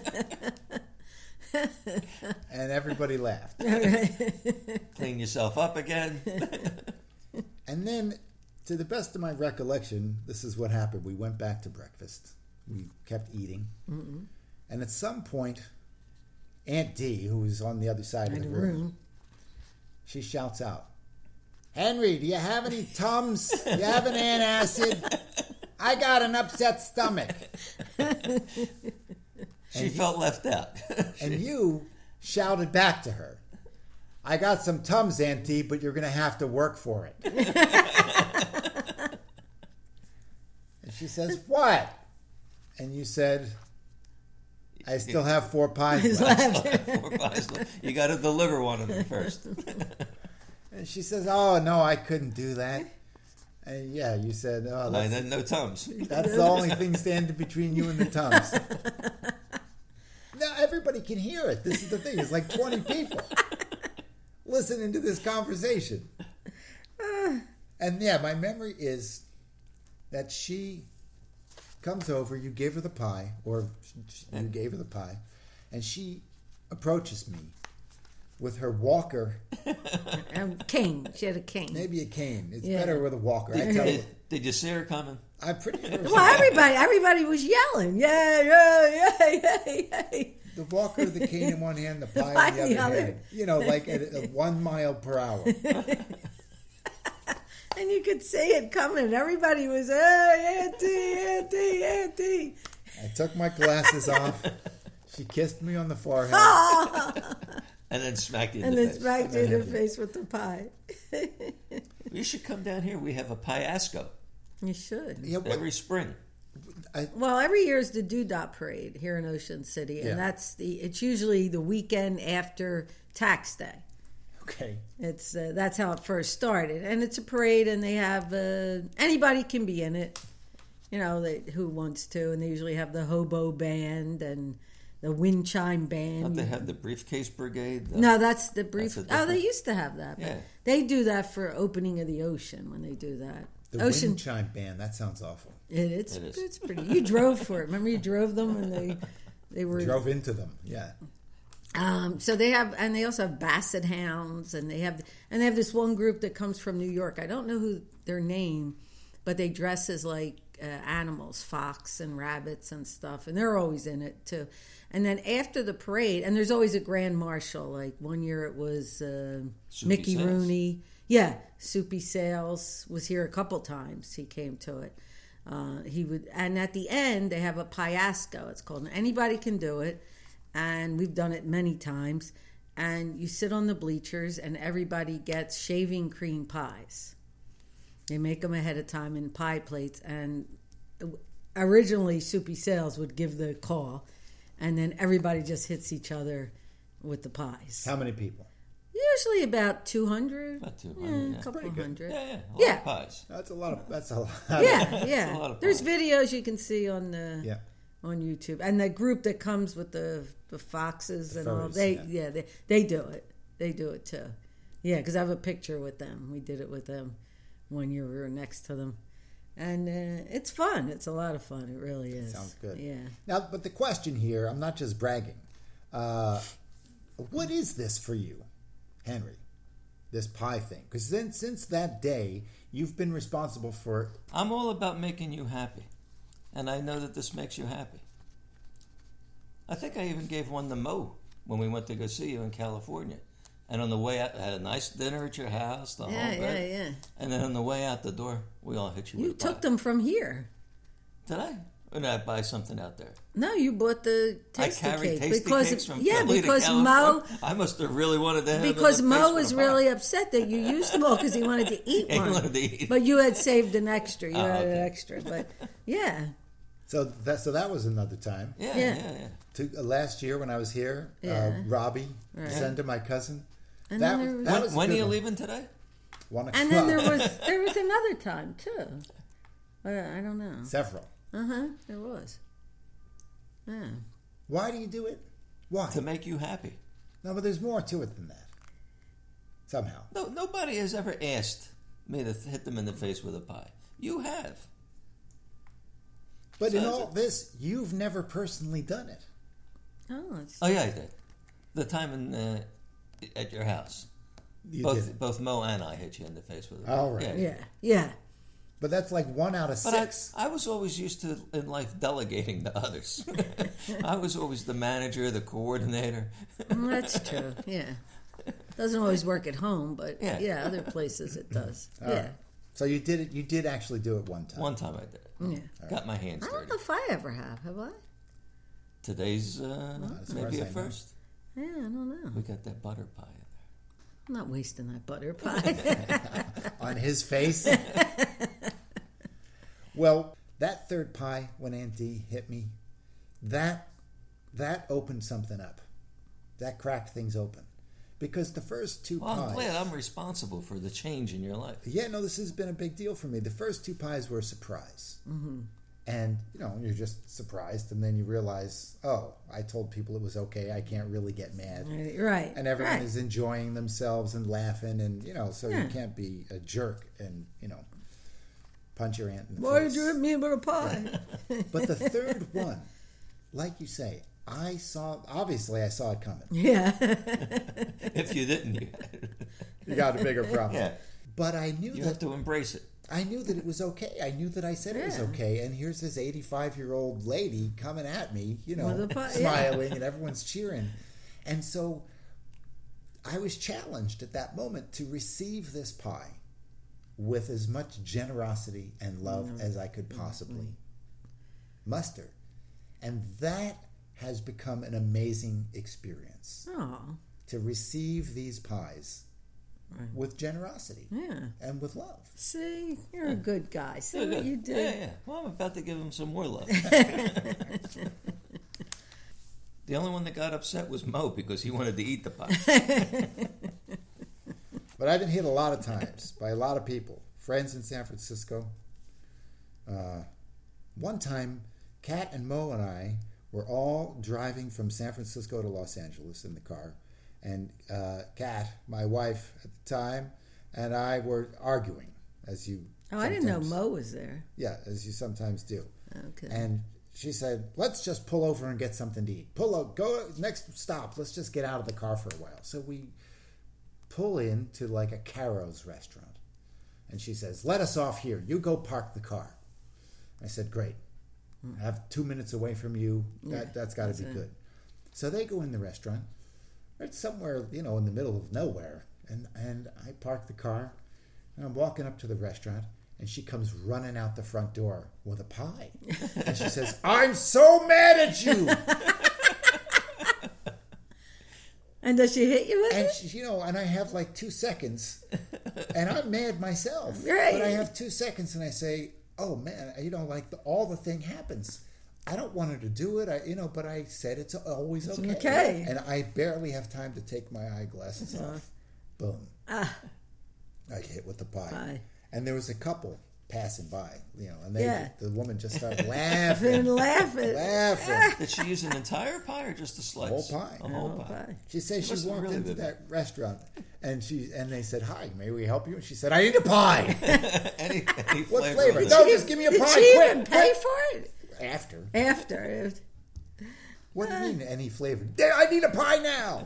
And everybody laughed. Clean yourself up again. And then, to the best of my recollection, this is what happened. We went back to breakfast. We kept eating. Mm-mm. And at some point, Aunt D, who was on the other side of the room, room, she shouts out, Henry, do you have any Tums? Do you have an antacid? I got an upset stomach. She And felt left out. And you shouted back to her, I got some Tums, Auntie, but you're going to have to work for it. And she says, what? And you said, I still have four pies left. Four pies left. You got to deliver one of them first. And she says, oh, no, I couldn't do that. And yeah, you said, oh, And that's, then no Tums. that's the only thing standing between you and the Tums. Now, everybody can hear it. This is the thing. It's like twenty people listening to this conversation. And yeah, my memory is that she comes over, you gave her the pie, or you gave her the pie, and she approaches me with her walker, um, cane. She had a cane. maybe a cane. It's Yeah. better with a walker. I tell you, Did, did you see her coming? I'm pretty sure Well, everybody, everybody was yelling, yeah, yeah, yeah, yeah, yeah. the walker, the cane in one hand, the pie Pie in the in the other other. hand. You know, like at, at one mile per hour. And you could see it coming. Everybody was, hey, Auntie, Auntie, Auntie. I took my glasses off. She kissed me on the forehead. And then smacked you in And the then face. smacked you in the face with the pie. You should come down here. We have a Piasco You should. Yeah, what- every spring. Well, every year is the Doo-Dah Parade here in Ocean City, and Yeah. that's the. It's usually the weekend after tax day. okay. It's uh, that's how it first started, and it's a parade, and they have uh, anybody can be in it. You know, they, who wants to, and they usually have the hobo band, and the wind chime band. Don't they have the briefcase brigade? The, no, that's the brief. that's Oh, they used to have that. But Yeah. they do that for opening of the ocean when they do that. The ocean wind chime band. That sounds awful. It, it's It is. it's pretty. You drove for it. Remember, you drove them and they they were. Drove into them. Yeah. Um, so they have, and they also have basset hounds, and they have, and they have this one group that comes from New York. I don't know who their name, but they dress as like uh, animals, fox and rabbits and stuff, and they're always in it too. And then after the parade, and there's always a grand marshal. Like one year it was uh, Soupy Mickey Sales. Rooney. Yeah, Soupy Sales was here a couple times. He came to it. Uh, he would, and at the end they have a payasco. It's called. Anybody can do it. And we've done it many times. And you sit on the bleachers, and everybody gets shaving cream pies. They make them ahead of time in pie plates. And originally, Soupy Sales would give the call, and then everybody just hits each other with the pies. How many people? Usually about two hundred. About two Yeah, hundred, a yeah. couple Pretty good. hundred. Yeah, yeah. A lot Yeah. of pies. That's a lot of. That's a lot. Yeah, yeah. a lot of There's pies. videos you can see on the Yeah. on YouTube, and the group that comes with the the foxes The and all photos, they yeah. yeah, they they do it. They do it too. Yeah, because I have a picture with them. We did it with them one year. We were next to them, and uh, it's fun. It's a lot of fun. It really is. Sounds good. Yeah. Now, but the question here, I'm not just bragging. Uh, what is this for you, Henry? This pie thing? Because since since that day, you've been responsible for. I'm all about making you happy. And I know that this makes you happy. I think I even gave one to Mo when we went to go see you in California. And on the way out, I had a nice dinner at your house, the Yeah, whole yeah, bit. yeah. And then on the way out the door, we all hit you, You with a took pie. them from here. Did I? Or did I buy something out there? No, you bought the tasty I carried cake tasty because cakes from yeah, Philly because to Mo California. I must have really wanted to have them because in the face Mo with was a pie. really upset that you used them all because he wanted to eat He one. wanted to eat. But you had saved an extra. You Oh, had an okay. extra. But yeah, So that so that was another time. Yeah, Yeah. yeah, yeah. To, uh, last year when I was here, Yeah. uh, Robbie, Right. Senda, my cousin. And that then was, there was- that When, was a when are good you one. leaving today? One o'clock. and then there was there was another time too. Uh, I don't know. several. Uh huh. There was. Yeah. Why do you do it? Why? To make you happy. No, but there's more to it than that. Somehow. No, nobody has ever asked me to hit them in the face with a pie. You have. But So in is all it- this, you've never personally done it. Oh, it's, Oh yeah, I did. The time in uh, at your house, You both did. both Mo and I hit you in the face with it. Oh, right. yeah, yeah. But that's like one out of But I, six. I was always used to in life delegating to others. I was always the manager, the coordinator. Well, that's true. Yeah. Doesn't always work at home, but Yeah. yeah, other places it does. All yeah. right. So you did it. You did actually do it one time. One time I did it. Yeah. Got my hands I don't dirty. know if I ever have. Have I? Today's uh, as far maybe as a I know. first. Yeah, I don't know. We got that butter pie in I'm not wasting that butter pie. On his face. Well, that third pie when Aunt Dee hit me, that that opened something up. That cracked things open. Because the first two there. Well, pies. I'm glad I'm responsible for the change in your life. Yeah, no, this has been a big deal for me. The first two pies were a surprise. Mm-hmm. And, you know, you're just surprised, and then you realize, oh, I told people it was okay. I can't really get mad. right. And everyone right. is enjoying themselves and laughing, and, you know, so Yeah. you can't be a jerk and, you know, punch your aunt in the Why face. did you hit me about a pie? But the third one, like you say, I saw, obviously I saw it coming. yeah. If you didn't, you, You got a bigger problem. yeah, But I knew you that have to embrace it. I knew that it was okay. I knew that I said it was Yeah. okay. And here's this eighty-five-year-old lady coming at me, you know, With a pie, smiling, and everyone's cheering. And so I was challenged at that moment to receive this pie with as much generosity and love Mm-hmm. as I could possibly muster. And that has become an amazing experience, Oh, to receive these pies Right. with generosity yeah. and with love. See, you're a good guy. See Yeah, what good. you did. Yeah, yeah. Well, I'm about to give him some more love. The only one that got upset was Mo because he wanted to eat the pie. But I've been hit a lot of times by a lot of people, friends in San Francisco. Uh, one time, Kat and Mo and I were We're all driving from San Francisco to Los Angeles in the car. And uh, Kat, my wife at the time, and I were arguing, as you Oh, I didn't know Mo was there. Yeah, as you sometimes do. Okay. And she said, let's just pull over and get something to eat. Pull up, go next stop. Let's just get out of the car for a while. So we pull into like a Caro's restaurant. And she says, let us off here. You go park the car. I said, great. I have two minutes away from you. That, Yeah, that's got to be it. good. So they go in the restaurant. It's somewhere, you know, in the middle of nowhere. And, and I park the car. And I'm walking up to the restaurant. And she comes running out the front door with a pie. And she says, I'm so mad at you. And does she hit you with And it? she, you know, and I have like two seconds, and I'm mad myself. Right. But I have two seconds, and I say, "Oh man, you know, like the, all the thing happens. I don't want her to do it, I, you know, but I said it's always It's okay. okay. And I barely have time to take my eyeglasses Uh-huh. off. Boom, Ah, I get hit with the pie. pie. And there was a couple passing by, you know, and they, Yeah. the woman just started Been laughing, laughing. laughing. Did she use an entire pie or just a slice? Whole pie. A whole Oh, pie. pie. She said she Must have walked really into been that restaurant, and she and they said, "Hi, may we help you?" And she said, "I need a pie." any, any What flavor? flavor? of it. No, just give me a Did pie, she quick, even pay quick. for it? After. After. What do you mean, any flavor? There, I need a pie now.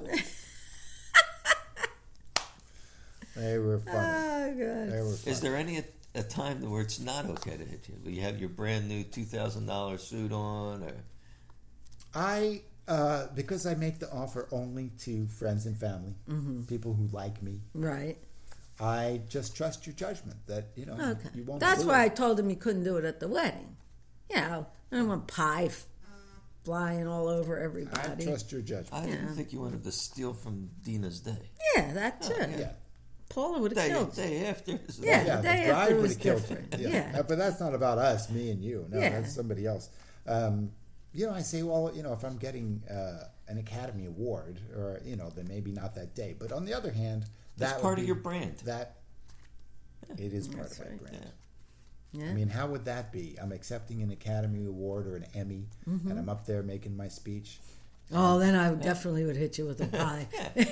They were funny. Oh, God. They were funny. Is there any a, a time where it's not okay to hit you? Where you have your brand new two thousand dollar suit on, or I, uh, because I make the offer only to friends and family, Mm-hmm. people who like me, Right. I just trust your judgment that, you know, Okay. you won't That's do why I it. told him he couldn't do it at the wedding. You know, I don't want pie f- flying all over I everybody. trust your judgment. I didn't Yeah. think you wanted to steal from Dina's day. Yeah, that too. Yeah. Paula would have Day, killed you. day after. Yeah. Yeah, the the day bride after would was have killed different. you. Yeah. Uh, But that's not about us, me and you. No, Yeah. that's somebody else. Um, you know, I say, well, you know, if I'm getting uh, an Academy Award, or, you know, then maybe not that day. But on the other hand, that That's would part of be- your brand. That, it is part That's of my right. brand. Yeah. Yeah. I mean, how would that be? I'm accepting an Academy Award or an Emmy, Mm-hmm. and I'm up there making my speech. Oh, then I would definitely would hit you with a pie.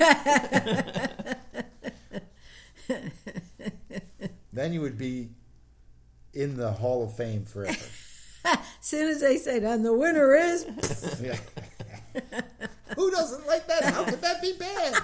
Then you would be in the Hall of Fame forever. As soon as they say, and the winner is, Yeah. Who doesn't like that? How could that be bad?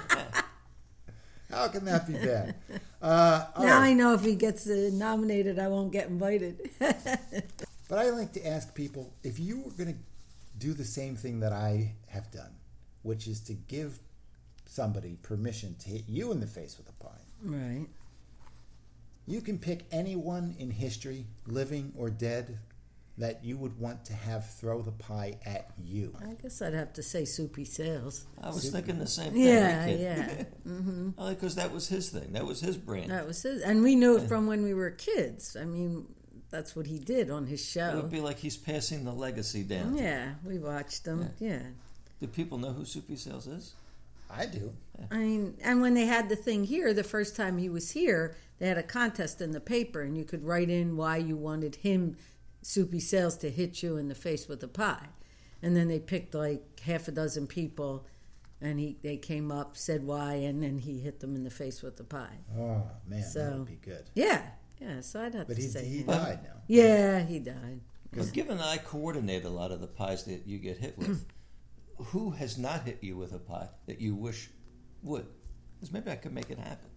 How can that be bad? Uh, all now right. I know if he gets uh, nominated, I won't get invited. But I like to ask people, if you were going to do the same thing that I have done, which is to give somebody permission to hit you in the face with a pie, Right. you can pick anyone in history, living or dead, that you would want to have throw the pie at you. I guess I'd have to say Soupy Sales. I was thinking the same thing. Yeah, kid. yeah. Mm-hmm. Because that was his thing. That was his brand. That was his. And we knew it from when we were kids. I mean, that's what he did on his It show. would be like he's passing the legacy down. Yeah, we watched him. Yeah. Do people know who Soupy Sales is? I do. I mean, and when they had the thing here, the first time he was here, they had a contest in the paper, and you could write in why you wanted him, Soupy Sales, to hit you in the face with a pie. And then they picked like half a dozen people, and he they came up, said why, and then he hit them in the face with the pie. Oh, man, that So- would be good. Yeah, yeah. So I'd have But to he, say he him. died now. Yeah, he died. Because given that I coordinate a lot of the pies that you get hit with, who has not hit you with a pie that you wish would? Because maybe I could make it happen.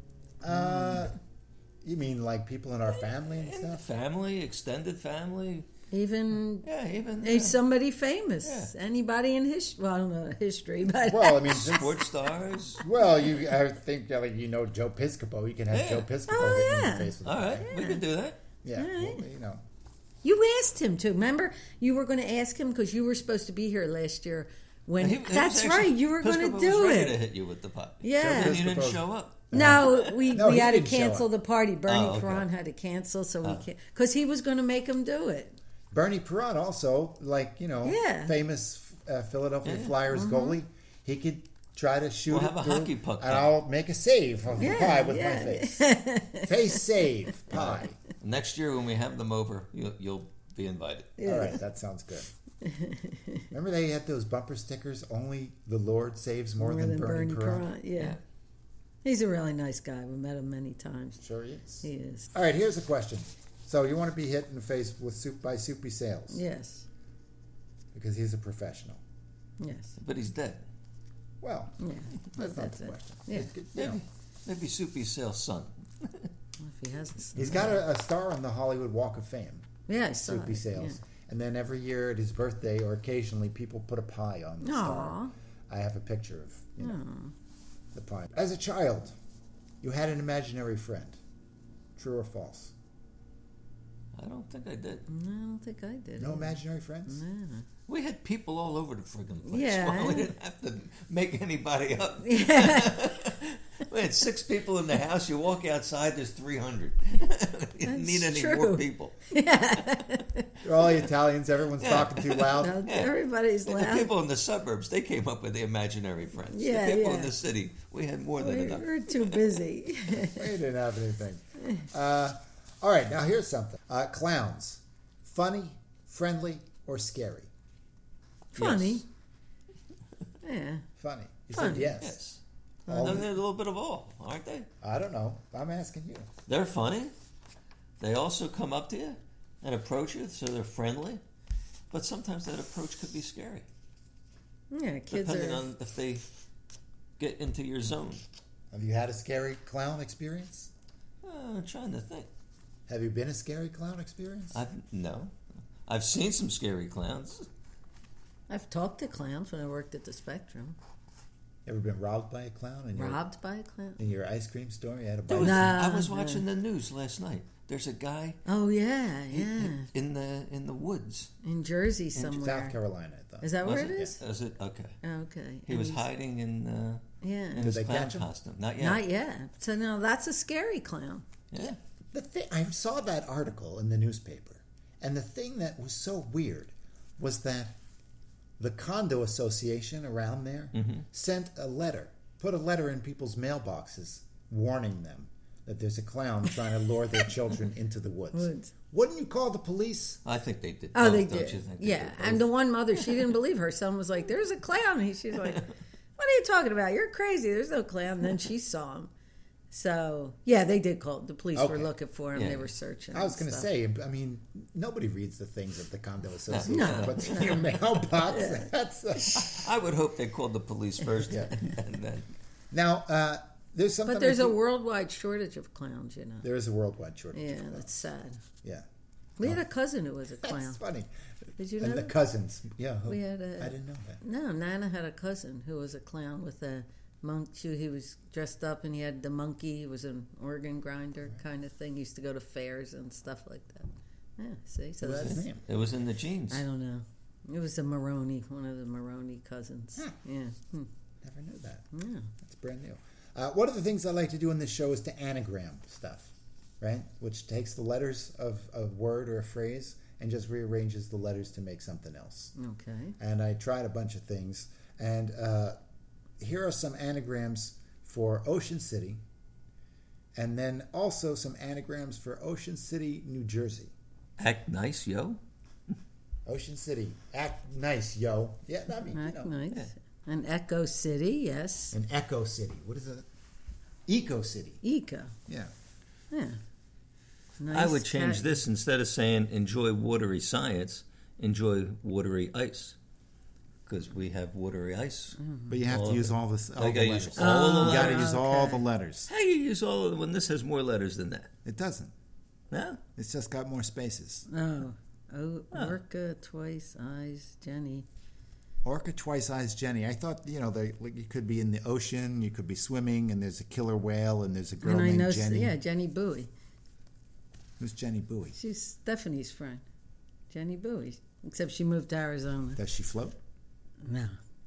Uh, you mean like people in our family and In the stuff? family, extended family. Even Yeah, even He's uh, somebody famous. Yeah. Anybody in history? Well, I don't know history, but Well, I mean, since, sports stars. well, you I think uh, like you know Joe Piscopo. You can have Yeah. Joe Piscopo Oh, hit you in yeah. the face with a All right, pie. we can do that. Yeah, All well, you know. you asked him to. Remember, you were going to ask him because you were supposed to be here last year. When He- he was that's actually- right, you were going Piscopo to do was ready it. to hit you with the pie. Yeah. and you didn't Piscopo's- show up. No, we No, we he had to didn't show cancel up. the party. Bernie Oh, okay. Perron had to cancel, so we Oh. can't because he was going to make him do it. Bernie Perron also, like you know, Yeah. famous uh, Philadelphia Yeah. Flyers goalie. He could try to shoot We'll it have a through, hockey puck and down. I'll make a save of the Yeah, pie with yeah. my face. Face save pie. Next year when we have them over, you'll, you'll be invited. All right, that sounds good. Remember they had those bumper stickers, only the Lord saves more, More than, than burning Bernie Quran? Perrant. Yeah. Yeah. He's a really nice guy. We met him many times. Sure he is. He is. All right, here's a question. So you want to be hit in the face with soup by Soupy Sales? Yes. Because he's a professional. Yes. But he's dead. Well, Yeah. that's not That's the it. question. Yeah. It- you know, Maybe, maybe Soupy Sale's son. If he has a son. he's got a, a star on the Hollywood Walk of Fame, Yeah, I saw Soupy it. Sales. And then every year at his birthday or occasionally people put a pie on the Yeah. star. Aw. I have a picture of you know, Aw. the pie. As a child, you had an imaginary friend. True or false? I don't think I did. No, I don't think I did. No either. imaginary friends? No. We had people all over the friggin' place. Yeah. Well, we didn't have to make anybody up. We had six people in the house. You walk outside, there's three hundred. You didn't That's need any true. more people. They're all Italians. Everyone's Yeah. talking too loud. Now, everybody's And the laughing. people in the suburbs, they came up with the imaginary friends. Yeah, the people yeah. in the city, we had more than We enough. were too busy. We didn't have anything. Uh, all right, now here's something. Uh, clowns. Funny, friendly, or scary? Funny. Yes. Yeah. Funny. You Funny. said yes. Yes. All And of- they're a little bit of all, aren't they? I don't know. I'm asking you. They're funny. They also come up to you and approach you, so they're friendly. But sometimes that approach could be scary, Yeah, kids depending are. on if they get into your zone. Have you had a scary clown experience? Uh, I'm trying to think. Have you been a scary clown experience? I've no. I've seen some scary clowns. I've talked to clowns when I worked at the Spectrum. Ever been robbed by a clown in your, Robbed by a clown? in your ice cream store? You had a There bite? was- Nah, I was no. watching the news last night. There's a guy Oh yeah, in- yeah. in the in the woods. In Jersey somewhere. South Carolina, I thought. Is that where Was it is? Is it okay? Okay. He And was he's- hiding in uh, Yeah. in Did his they clown catch him? costume. Not yet. Not yet. So no, that's a scary clown. Yeah. The thing, I saw that article in the newspaper, and the thing that was so weird was that the condo association around there Mm-hmm. sent a letter, put a letter in people's mailboxes warning them that there's a clown trying to lure their children into the woods. Woods. Wouldn't you call the police? I think they did. Oh, both, they don't did. You think they Yeah, did and both? the one mother, she didn't believe her son was like, "There's a clown." And she's like, "What are you talking about? You're crazy. There's no clown." And then she saw him. So yeah, they did call. The police were Okay. looking for him. Yeah. They were searching. I was and going to stuff. say, I mean, nobody reads the things that the condo association No. puts in your mailbox. That's uh, I would hope they called the police first, Yeah. and then now. Uh, there's something. But there's I a think- worldwide shortage of clowns. You know. There is a worldwide shortage. Yeah, of clowns. that's sad. Yeah. We had a cousin who was a clown. That's funny. Did you know? And the that? cousins. Yeah. who- We had a- I didn't know that. No, Nana had a cousin who was a clown with a monk. She, he was dressed up and he had the monkey. He was an organ grinder kind of thing. He used to go to fairs and stuff like that. Yeah, see? So What's that's, his name? it was in the jeans. I don't know. It was a Maroney, one of the Maroney cousins. Huh. Yeah. Hmm. Never knew that. Yeah. That's brand new. Uh, one of the things I like to do in this show is to anagram stuff, right? Which takes the letters of a word or a phrase and just rearranges the letters to make something else. Okay. And I tried a bunch of things. And uh, here are some anagrams for Ocean City, and then also some anagrams for Ocean City, New Jersey. Act nice, yo. Ocean City, act nice, yo. Yeah, I mean, Act you know. nice. yeah. And Echo City, yes. And Echo City. What is it? Eco City. Eco. Yeah. Yeah. Nice I would change cat- this instead of saying enjoy watery science, enjoy watery ice. Because we have watery ice. But you have All to of use it. all this. All I the gotta letters. use all the You got to letters. use all Okay. the letters. How you use all of them when this has more letters than that? It doesn't. No? It's just got more spaces. Oh. Oh, Oh. Orca, twice, eyes, Jenny. Orca twice eyes Jenny. I thought you know they, like, you could be in the ocean, you could be swimming, and there's a killer whale, and there's a girl and I named know, Jenny. yeah, Jenny Bowie. Who's Jenny Bowie? She's Stephanie's friend. Jenny Bowie. Except she moved to Arizona. Does she float? No.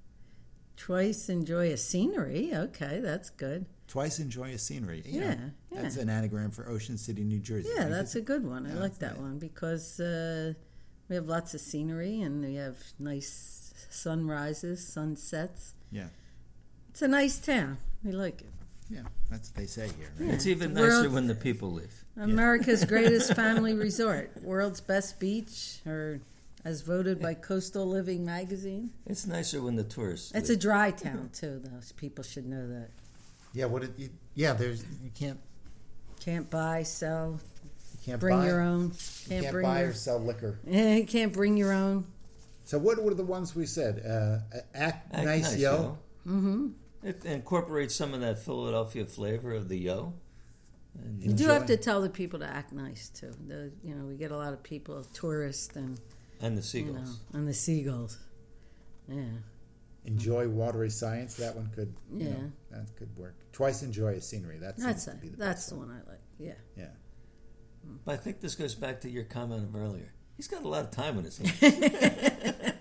Twice enjoy a scenery. Okay, that's good. Twice enjoy a scenery. You Yeah, know, yeah. That's an anagram for Ocean City, New Jersey. Yeah, right? that's a good one. I Yeah, like that yeah. one because uh, we have lots of scenery and we have nice sunrises, sunsets. Yeah, It's a nice town. We like it. yeah. That's what they say here. Right? It's even World- nicer when the people leave. America's greatest family resort, world's best beach, or as voted by Coastal Living magazine. It's nicer when the tourists. It's a dry town too, though. So people should know that. Yeah, what? It, you, yeah, there's you can't Can't buy, sell, you can't bring buy, your own. You Can't, can't bring buy your. or sell liquor. Yeah, you can't bring your own. So what were the ones we said? Uh, act, Act nice, yo. Mm-hmm. It incorporates some of that Philadelphia flavor of the yo. And, You do Enjoy. have to tell the people to act nice too. The, you know, we get a lot of people, tourists, and and the you seagulls. know, and the seagulls. Yeah. Enjoy watery science. That one could. You Yeah. know, that could work. Twice enjoy a scenery. That seems That's to a, be the that's best the one I like. Yeah. Yeah. But I think this goes back to your comment of earlier. He's got a lot of time on his hands.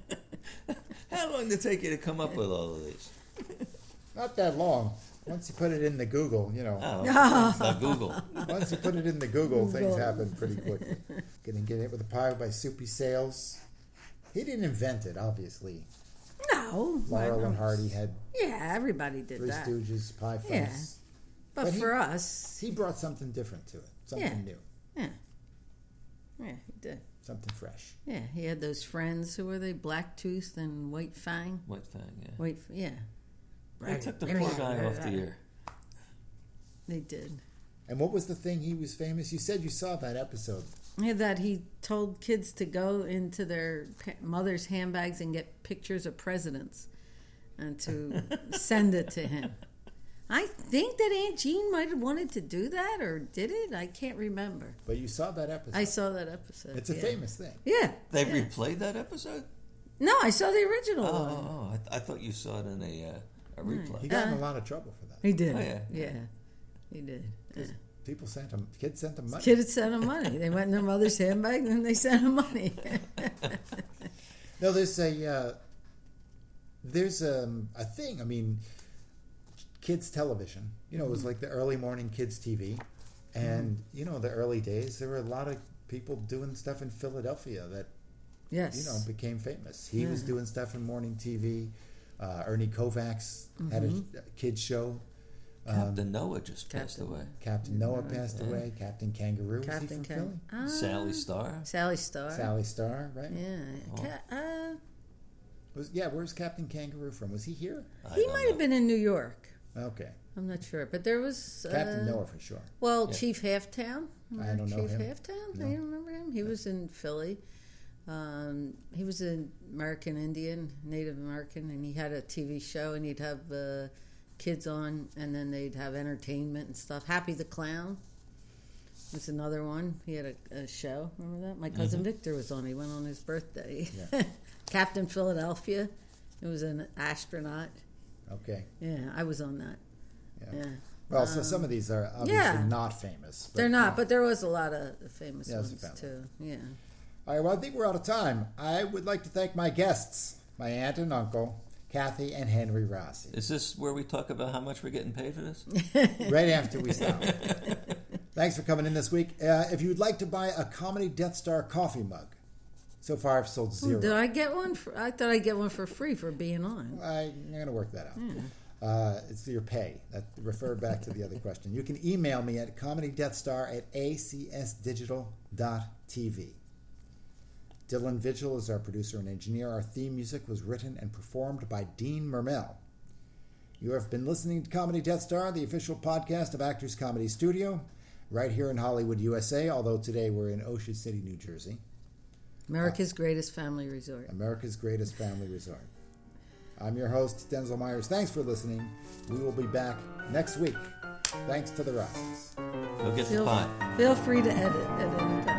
How long did it take you to come up with all of these? Not that long. Once you put it in the Google, you know. Oh, it's not Google. Once you put it in the Google, things happen pretty quickly. Getting get hit with a pie by Soupy Sales. He didn't invent it, obviously. No. Laurel I- and Hardy had Yeah, everybody did Three that. Stooges, Pie Yeah. Face. But, But he- for us, He brought something different to it. Something Yeah. new. yeah, yeah, he did. Something fresh. Yeah, he had those friends. Who were they? Blacktooth and White Fang. White Fang, yeah. White, yeah, They took the poor guy off the air. they did. And what was the thing he was famous? You said you saw that episode. Yeah, that he told kids to go into their pa- mother's handbags and get pictures of presidents and to send it to him. I think that Aunt Jean might have wanted to do that, or did it? I can't remember. But you saw that episode. I saw that episode. It's a yeah. famous thing. Yeah. They yeah. replayed that episode? No, I saw the original Oh, one. oh, oh. I, th- I thought you saw it in a, uh, a replay. He got in Uh, a lot of trouble for that. He did. Oh, yeah. yeah. He did. Yeah. People sent him, kids sent him money. Kid had sent him money. They went in their mother's handbag and then they sent him money. No, there's a, uh, there's um, a thing. I mean, kids television. You know, it was like the early morning kids T V. And, you know, the early days, there were a lot of people doing stuff in Philadelphia that, Yes. you know, became famous. He Yeah. was doing stuff in morning T V. Uh, Ernie Kovacs had a, a kids show. Captain Noah just passed Captain- away. Captain Noah passed away. Captain Kangaroo. Was he Captain from Ken- Philly? Ah, Sally Starr. Sally Starr. Sally Starr, right? Yeah. Oh. Ca- uh, Was, yeah, where's Captain Kangaroo from? Was he here? I he don't might know. have been in New York. Okay. I'm not sure. But there was. Uh, Captain Noah for sure. Well, Yeah. Chief Halftown. I don't know Chief him. Halftown? No. You remember him? He was in Philly. Um, he was an American Indian, Native American, and he had a T V show, and he'd have uh, kids on, and then they'd have entertainment and stuff. Happy the Clown was another one. He had a, a show. Remember that? My cousin Victor was on. He went on his birthday. Yeah. Captain Philadelphia. It was an astronaut. Okay. Yeah, I was on that. Yeah. Yeah. Well, so some of these are obviously yeah. not famous. But, They're not, yeah. but there was a lot of famous Yeah, it was ones a family. too. Yeah. All right, well, I think we're out of time. I would like to thank my guests, my aunt and uncle, Kathy and Henry Rossi. Is this where we talk about how much we're getting paid for this? Right after we stop. Thanks for coming in this week. Uh, if you'd like to buy a Comedy Death Star coffee mug, so far I've sold zero. Did I get one? For, I thought I'd get one for free for being on. I'm going to work that out. Uh, it's your pay. That refer back to the other question. You can email me at comedydeathstar at a c s digital dot t v. Dylan Vigil is our producer and engineer. Our theme music was written and performed by Dean Mermel. You have been listening to Comedy Death Star, the official podcast of Actors Comedy Studio, right here in Hollywood, U S A, although today we're in Ocean City, New Jersey, America's greatest family resort. America's greatest family resort. I'm your host, Denzel Myers. Thanks for listening. We will be back next week. Thanks to the Rosses. Go get the Feel, pie. feel free to edit at any time.